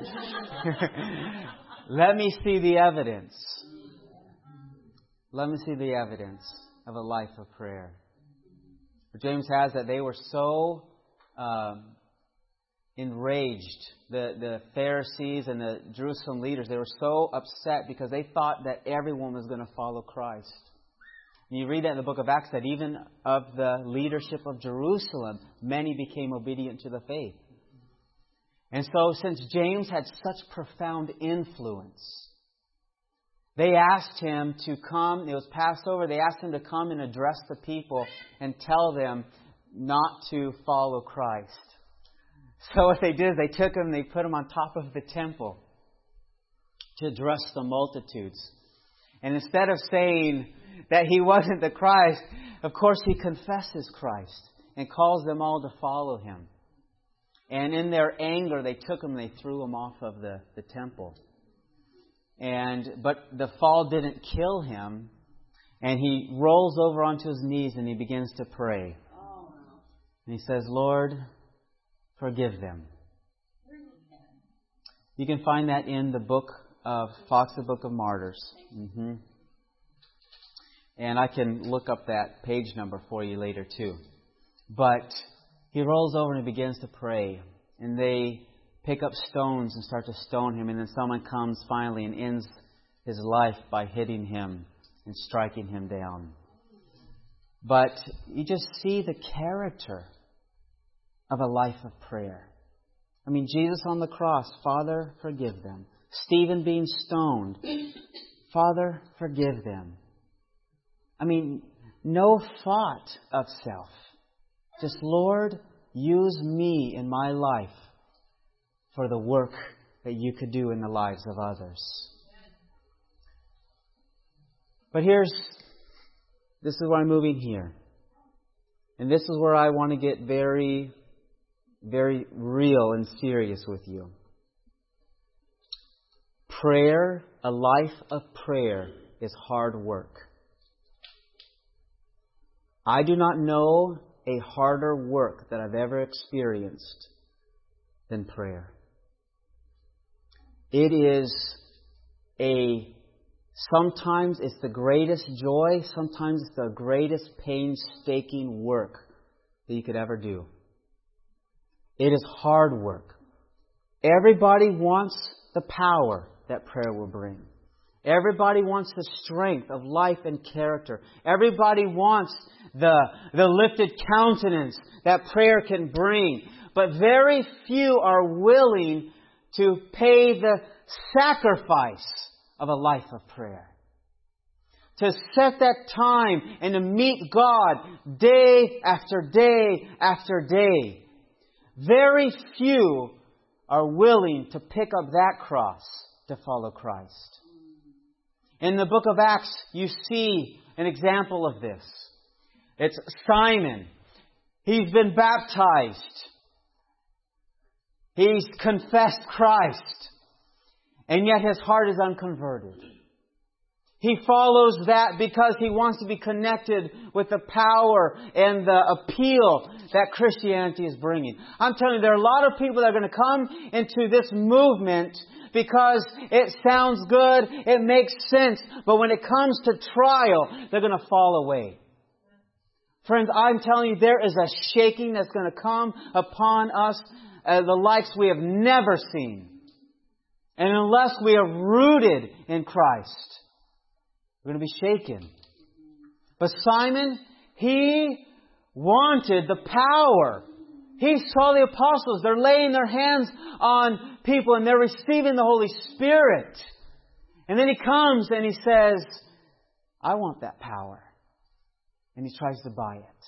Let me see the evidence. Let me see the evidence of a life of prayer. But James has that they were so um, enraged, the, the Pharisees and the Jerusalem leaders, they were so upset because they thought that everyone was going to follow Christ. And you read that in the book of Acts, that even of the leadership of Jerusalem, many became obedient to the faith. And so since James had such profound influence, they asked him to come. It was Passover. They asked him to come and address the people and tell them not to follow Christ. So what they did is they took him and they put him on top of the temple to address the multitudes. And instead of saying that he wasn't the Christ, of course he confesses Christ and calls them all to follow him. And in their anger, they took him and they threw him off of the, the temple. And but the fall didn't kill him, and he rolls over onto his knees and he begins to pray. And he says, Lord, forgive them. You can find that in the book of Fox, the Book of Martyrs. Mm-hmm. And I can look up that page number for you later too. But he rolls over and he begins to pray. And they pick up stones and start to stone him. And then someone comes finally and ends his life by hitting him and striking him down. But you just see the character of a life of prayer. I mean, Jesus on the cross, Father, forgive them. Stephen being stoned, Father, forgive them. I mean, no thought of self. Just, Lord, use me in my life for the work that you could do in the lives of others. But here's, this is where I'm moving here. And this is where I want to get very, very real and serious with you. Prayer, a life of prayer, is hard work. I do not know a harder work that I've ever experienced than prayer. It is a, sometimes it's the greatest joy, sometimes it's the greatest painstaking work that you could ever do. It is hard work. Everybody wants the power that prayer will bring. Everybody wants the strength of life and character. Everybody wants the, the lifted countenance that prayer can bring. But very few are willing to pay the sacrifice of a life of prayer. To set that time and to meet God day after day after day. Very few are willing to pick up that cross to follow Christ. In the book of Acts, you see an example of this. It's Simon. He's been baptized. He's confessed Christ. And yet his heart is unconverted. He follows that because he wants to be connected with the power and the appeal that Christianity is bringing. I'm telling you, there are a lot of people that are going to come into this movement because it sounds good, it makes sense, but when it comes to trial, they're going to fall away. Friends, I'm telling you, there is a shaking that's going to come upon us, uh, the likes we have never seen. And unless we are rooted in Christ, we're going to be shaken. But Simon, he wanted the power. He saw the apostles. They're laying their hands on people and they're receiving the Holy Spirit. And then he comes and he says, I want that power. And he tries to buy it.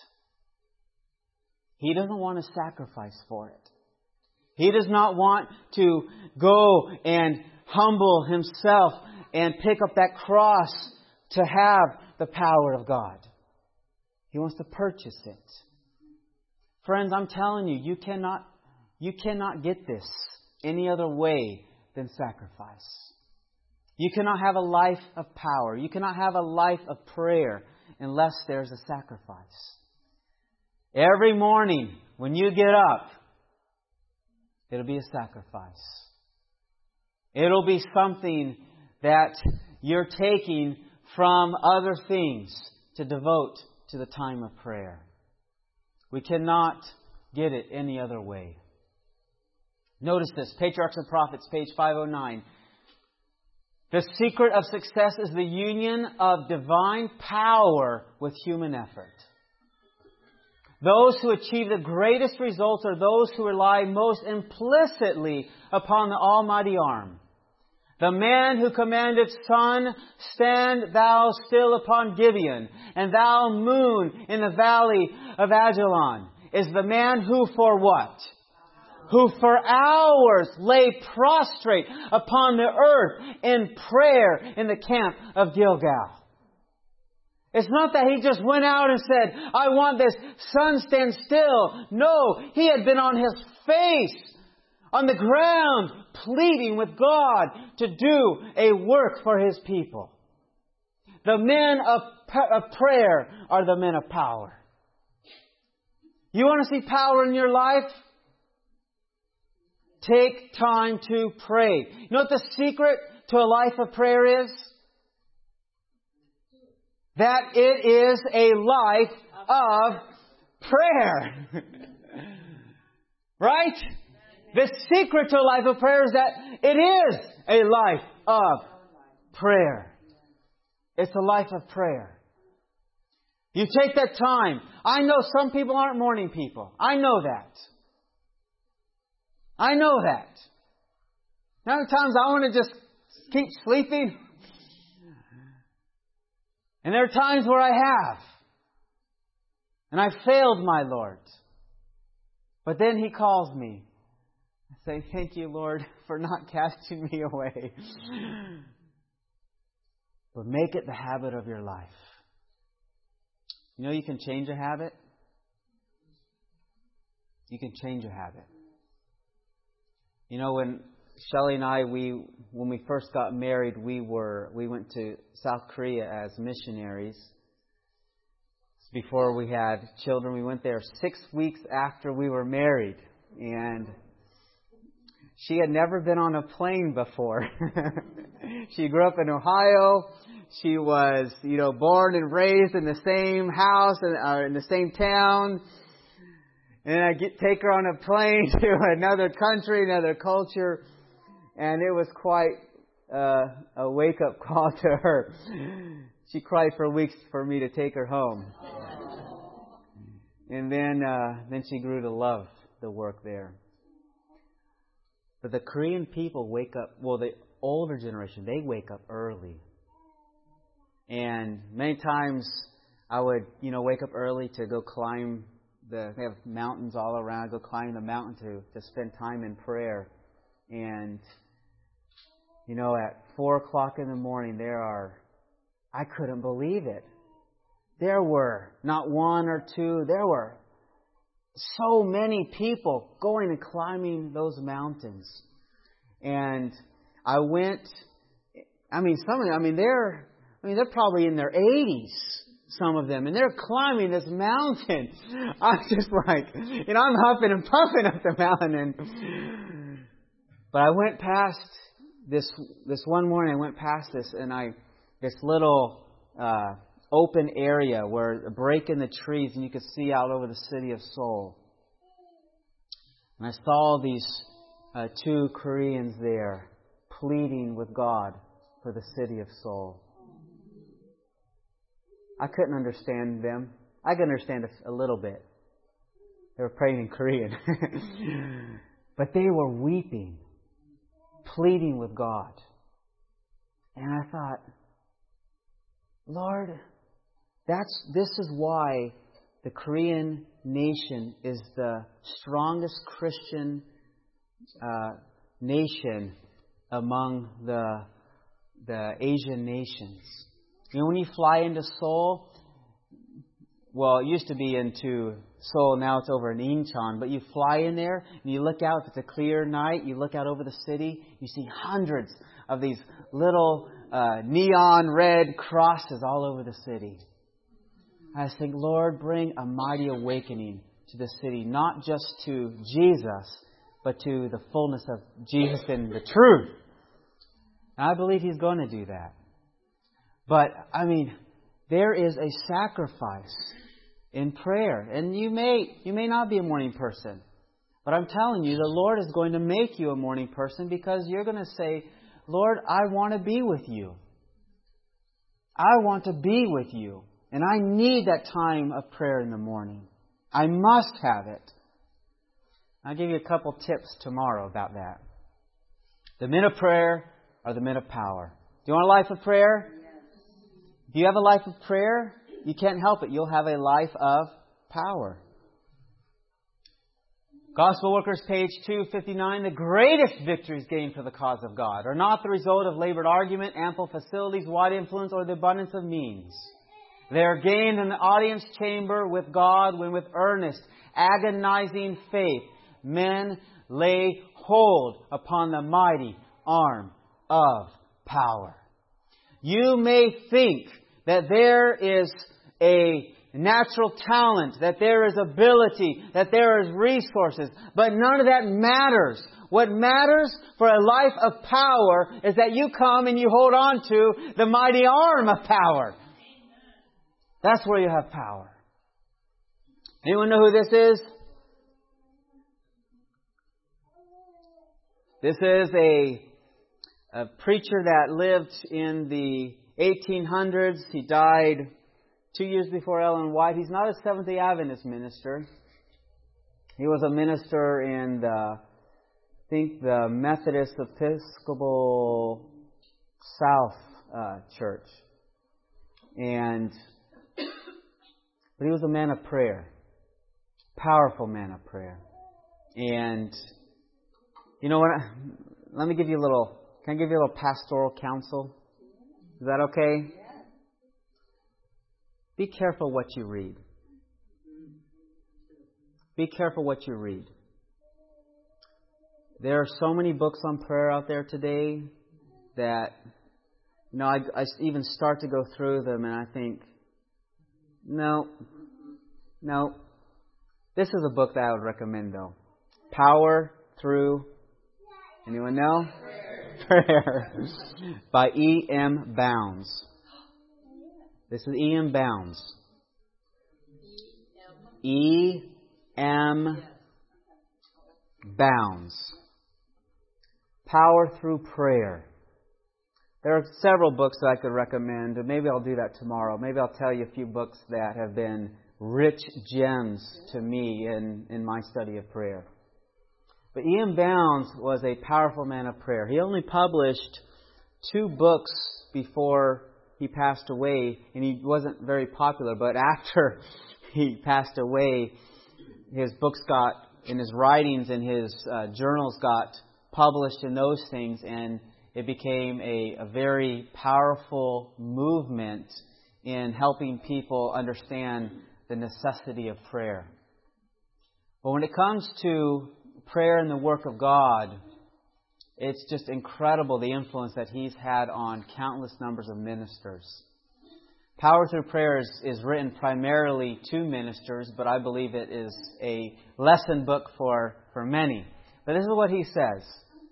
He doesn't want to sacrifice for it. He does not want to go and humble himself and pick up that cross to have the power of God. He wants to purchase it. Friends, I'm telling you, you cannot, you cannot get this any other way than sacrifice. You cannot have a life of power. You cannot have a life of prayer unless there's a sacrifice. Every morning when you get up, it'll be a sacrifice. It'll be something that you're taking from other things to devote to the time of prayer. We cannot get it any other way. Notice this, Patriarchs and Prophets, page five oh nine. The secret of success is the union of divine power with human effort. Those who achieve the greatest results are those who rely most implicitly upon the almighty arm. The man who commanded, Sun, stand thou still upon Gibeon, and thou moon in the valley of Ajalon, is the man who for what? Who for hours lay prostrate upon the earth in prayer in the camp of Gilgal. It's not that he just went out and said, I want this sun stand still. No, he had been on his face, on the ground, pleading with God to do a work for His people. The men of, of prayer are the men of power. You want to see power in your life? Take time to pray. You know what the secret to a life of prayer is? That it is a life of prayer. Right? The secret to a life of prayer is that it is a life of prayer. It's a life of prayer. You take that time. I know some people aren't morning people. I know that. I know that. How many times I want to just keep sleeping? And there are times where I have. And I failed my Lord. But then He calls me. I say, thank you, Lord, for not casting me away. But make it the habit of your life. You know you can change a habit? You can change a habit. You know, when Shelley and I, we when we first got married, we were we went to South Korea as missionaries. Before we had children, we went there six weeks after we were married, and she had never been on a plane before. She grew up in Ohio. She was, you know, born and raised in the same house and uh, in the same town. And I get take her on a plane to another country, another culture, and it was quite uh, a wake-up call to her. She cried for weeks for me to take her home, and then uh, then she grew to love the work there. But the Korean people wake up. Well, the older generation, they wake up early, and many times I would, you know, wake up early to go climb. The, they have mountains all around. Go climb the mountain to, to spend time in prayer. And, you know, at four o'clock in the morning, there are, I couldn't believe it. There were not one or two, there were so many people going and climbing those mountains. And I went, I mean, some of them, I mean, they're, I mean, they're probably in their eighties. Some of them, and they're climbing this mountain. I'm just like, you know, I'm huffing and puffing up the mountain. And, but I went past this this one morning. I went past this, and I this little uh, open area where a break in the trees, and you could see out over the city of Seoul. And I saw these uh, two Koreans there pleading with God for the city of Seoul. I couldn't understand them. I could understand a, a little bit. They were praying in Korean. But they were weeping, pleading with God. And I thought, Lord, that's this is why the Korean nation is the strongest Christian uh, nation among the the Asian nations. You know, when you fly into Seoul, well, it used to be into Seoul, now it's over in Incheon, but you fly in there and you look out, if it's a clear night, you look out over the city, you see hundreds of these little uh, neon red crosses all over the city. I just think, Lord, bring a mighty awakening to the city, not just to Jesus, but to the fullness of Jesus and the truth. And I believe He's going to do that. But, I mean, there is a sacrifice in prayer. And you may, you may not be a morning person. But I'm telling you, the Lord is going to make you a morning person because you're going to say, Lord, I want to be with you. I want to be with you. And I need that time of prayer in the morning. I must have it. I'll give you a couple tips tomorrow about that. The men of prayer are the men of power. Do you want a life of prayer? If you have a life of prayer, you can't help it. You'll have a life of power. Gospel Workers, page two fifty-nine. The greatest victories gained for the cause of God are not the result of labored argument, ample facilities, wide influence, or the abundance of means. They are gained in the audience chamber with God when with earnest, agonizing faith, men lay hold upon the mighty arm of power. You may think that there is a natural talent, that there is ability, that there is resources. But none of that matters. What matters for a life of power is that you come and you hold on to the mighty arm of power. That's where you have power. Anyone know who this is? This is a, a preacher that lived in the eighteen hundreds. He died Two years before Ellen White. He's not a Seventh-day Adventist minister. He was a minister in the, I think, the Methodist Episcopal South uh, Church. And, but he was a man of prayer. Powerful man of prayer. And, you know what? Let me give you a little, can I give you a little pastoral counsel? Is that okay? Be careful what you read. Be careful what you read. There are so many books on prayer out there today that, you know, I, I even start to go through them and I think, no, no. This is a book that I would recommend though. Power Through, anyone know? Prayer. Prayer. By E M Bounds. This is E M Bounds. E M Bounds. Power Through Prayer. There are several books that I could recommend, and maybe I'll do that tomorrow. Maybe I'll tell you a few books that have been rich gems to me in, in my study of prayer. But E M Bounds was a powerful man of prayer. He only published two books before he passed away, and he wasn't very popular. But after he passed away, his books got, and his writings and his uh, journals got published in those things, and it became a, a very powerful movement in helping people understand the necessity of prayer. But when it comes to prayer and the work of God, it's just incredible the influence that he's had on countless numbers of ministers. Power Through Prayer is, is written primarily to ministers, but I believe it is a lesson book for, for many. But this is what he says.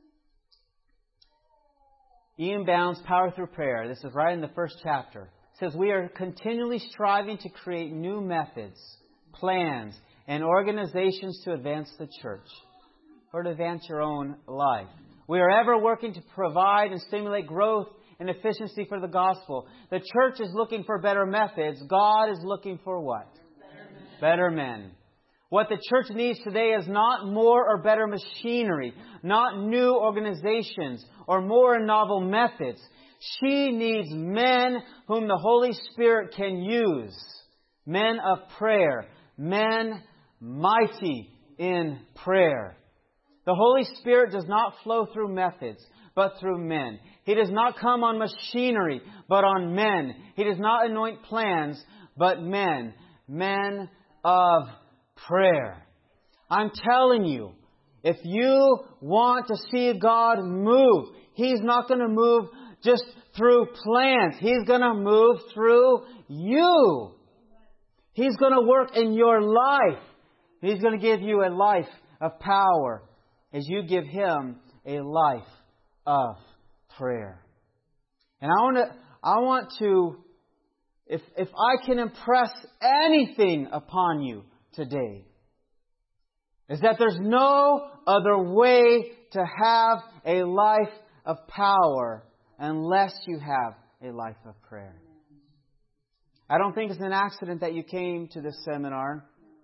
E M Bounds, Power Through Prayer. This is right in the first chapter. It says, we are continually striving to create new methods, plans, and organizations to advance the church or to advance your own life. We are ever working to provide and stimulate growth and efficiency for the gospel. The church is looking for better methods. God is looking for what? Better men. Better men. What the church needs today is not more or better machinery, not new organizations or more and novel methods. She needs men whom the Holy Spirit can use. Men of prayer. Men mighty in prayer. The Holy Spirit does not flow through methods, but through men. He does not come on machinery, but on men. He does not anoint plans, but men. Men of prayer. I'm telling you, if you want to see God move, He's not going to move just through plans. He's going to move through you. He's going to work in your life. He's going to give you a life of power as you give Him a life of prayer. And I want to, I want to if, if I can impress anything upon you today, is that there's no other way to have a life of power unless you have a life of prayer. I don't think it's an accident that you came to this seminar.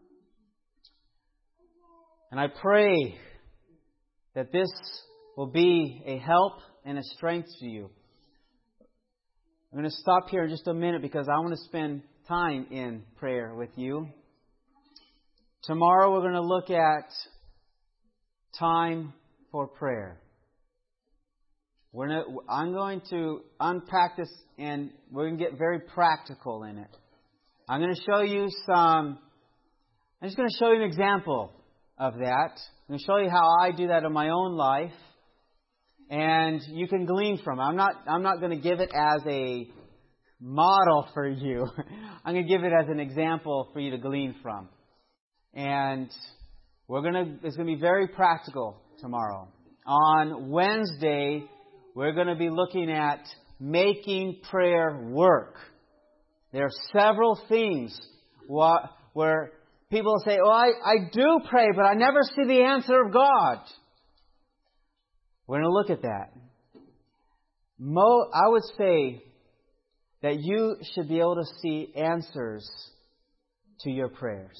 And I pray that this will be a help and a strength to you. I'm going to stop here in just a minute because I want to spend time in prayer with you. Tomorrow we're going to look at time for prayer. We're not, I'm going to unpack this and we're going to get very practical in it. I'm going to show you some, I'm just going to show you an example of that. I'm going to show you how I do that in my own life. And you can glean from it. I'm not, I'm not going to give it as a model for you. I'm going to give it as an example for you to glean from. And we're going to, it's going to be very practical tomorrow. On Wednesday, we're going to be looking at making prayer work. There are several things where people say, oh, I, I do pray, but I never see the answer of God. We're going to look at that. Mo, I would say that you should be able to see answers to your prayers.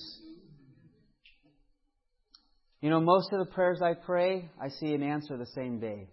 You know, most of the prayers I pray, I see an answer the same day.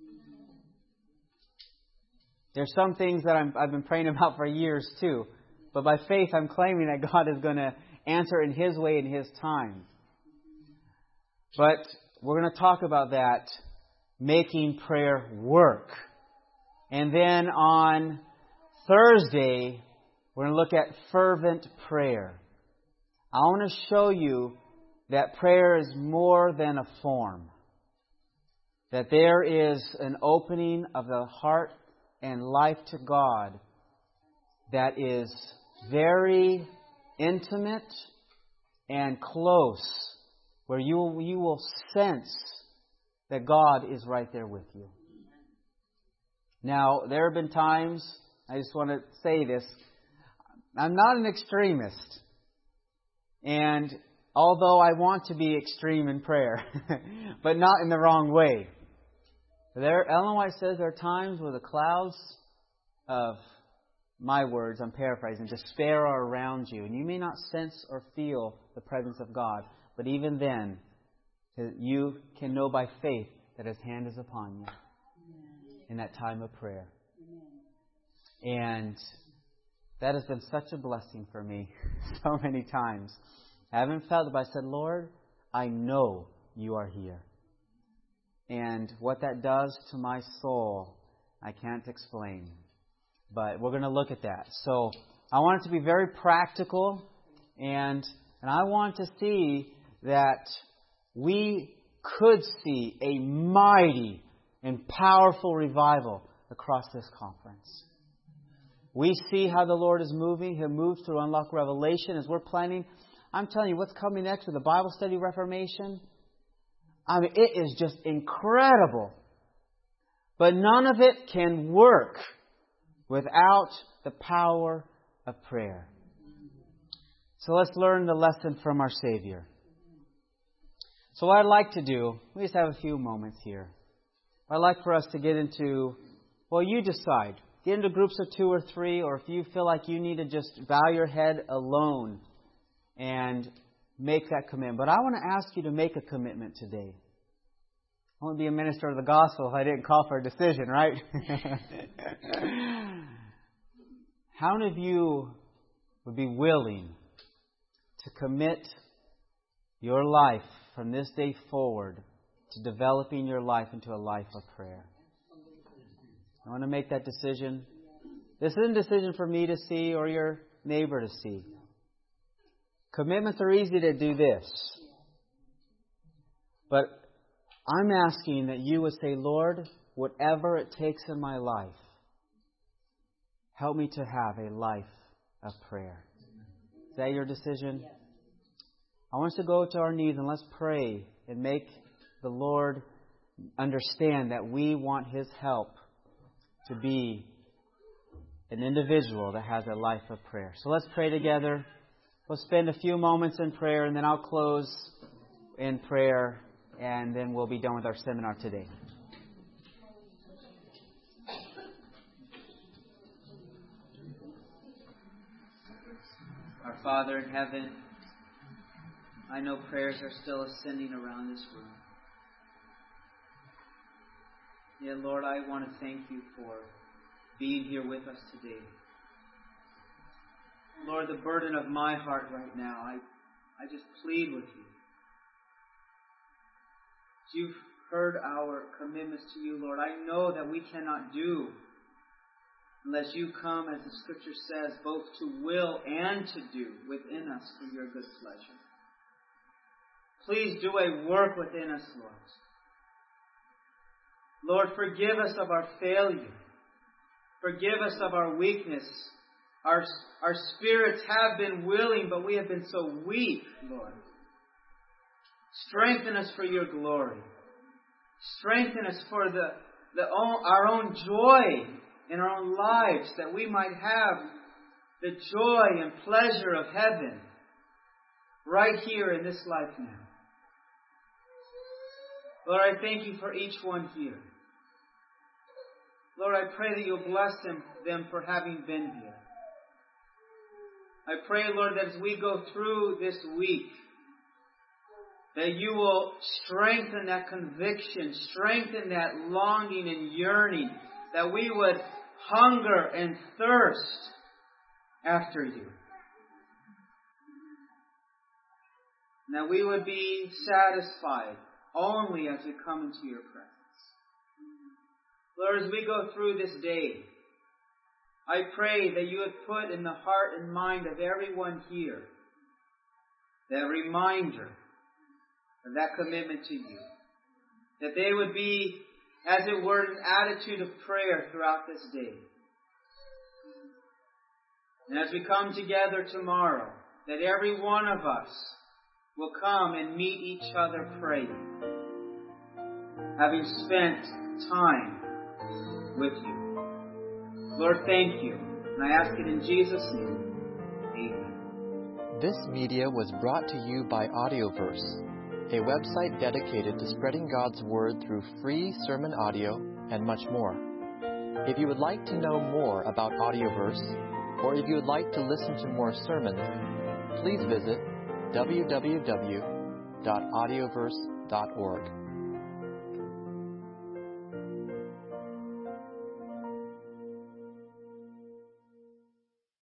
There's some things that I'm, I've been praying about for years too. But by faith, I'm claiming that God is going to answer in His way, in His time. But we're going to talk about that, making prayer work. And then on Thursday, we're going to look at fervent prayer. I want to show you that prayer is more than a form. That there is an opening of the heart and life to God that is very intimate and close, where you will, you will sense that God is right there with you. Now, there have been times, I just want to say this, I'm not an extremist. And although I want to be extreme in prayer, but not in the wrong way. There, Ellen White says there are times where the clouds of, my words, I'm paraphrasing, despair are around you. And you may not sense or feel the presence of God. But even then, you can know by faith that His hand is upon you in that time of prayer. And that has been such a blessing for me so many times. I haven't felt it, but I said, Lord, I know You are here. And what that does to my soul, I can't explain. But we're going to look at that. So I want it to be very practical. And, and I want to see that we could see a mighty and powerful revival across this conference. We see how the Lord is moving. He moves through Unlock Revelation as we're planning. I'm telling you, what's coming next with the Bible Study Reformation? I mean, it is just incredible. But none of it can work without the power of prayer. So let's learn the lesson from our Savior. So what I'd like to do, we just have a few moments here. I'd like for us to get into, well, you decide. Get into groups of two or three, or if you feel like you need to just bow your head alone and make that commitment. But I want to ask you to make a commitment today. I wouldn't be a minister of the gospel if I didn't call for a decision, right? How many of you would be willing to commit your life from this day forward to developing your life into a life of prayer? I want to make that decision. This isn't a decision for me to see or your neighbor to see. Commitments are easy to do this. But I'm asking that you would say, Lord, whatever it takes in my life, help me to have a life of prayer. Is that your decision? Yes. I want us to go to our knees and let's pray and make the Lord understand that we want His help to be an individual that has a life of prayer. So let's pray together. We'll spend a few moments in prayer, and then I'll close in prayer, and then we'll be done with our seminar today. Our Father in heaven, I know prayers are still ascending around this room. Yet, Lord, I want to thank you for being here with us today. Lord, the burden of my heart right now, I, I just plead with you. You've heard our commitments to you, Lord. I know that we cannot do unless you come, as the Scripture says, both to will and to do within us for your good pleasure. Please do a work within us, Lord. Lord, forgive us of our failure. Forgive us of our weakness. Our, our spirits have been willing, but we have been so weak, Lord. Strengthen us for your glory. Strengthen us for the, the our own joy in our own lives, that we might have the joy and pleasure of heaven right here in this life now. Lord, I thank you for each one here. Lord, I pray that you'll bless them, them for having been here. I pray, Lord, that as we go through this week, that you will strengthen that conviction, strengthen that longing and yearning, that we would hunger and thirst after you. And that we would be satisfied only as we come into your presence. Lord, as we go through this day, I pray that you would put in the heart and mind of everyone here that reminder of that commitment to you. That they would be, as it were, an attitude of prayer throughout this day. And as we come together tomorrow, that every one of us will come and meet each other praying, having spent time with you. Lord, thank you. And I ask it in Jesus' name. Amen. This media was brought to you by Audioverse, a website dedicated to spreading God's Word through free sermon audio and much more. If you would like to know more about Audioverse, or if you would like to listen to more sermons, please visit w w w dot audioverse dot org.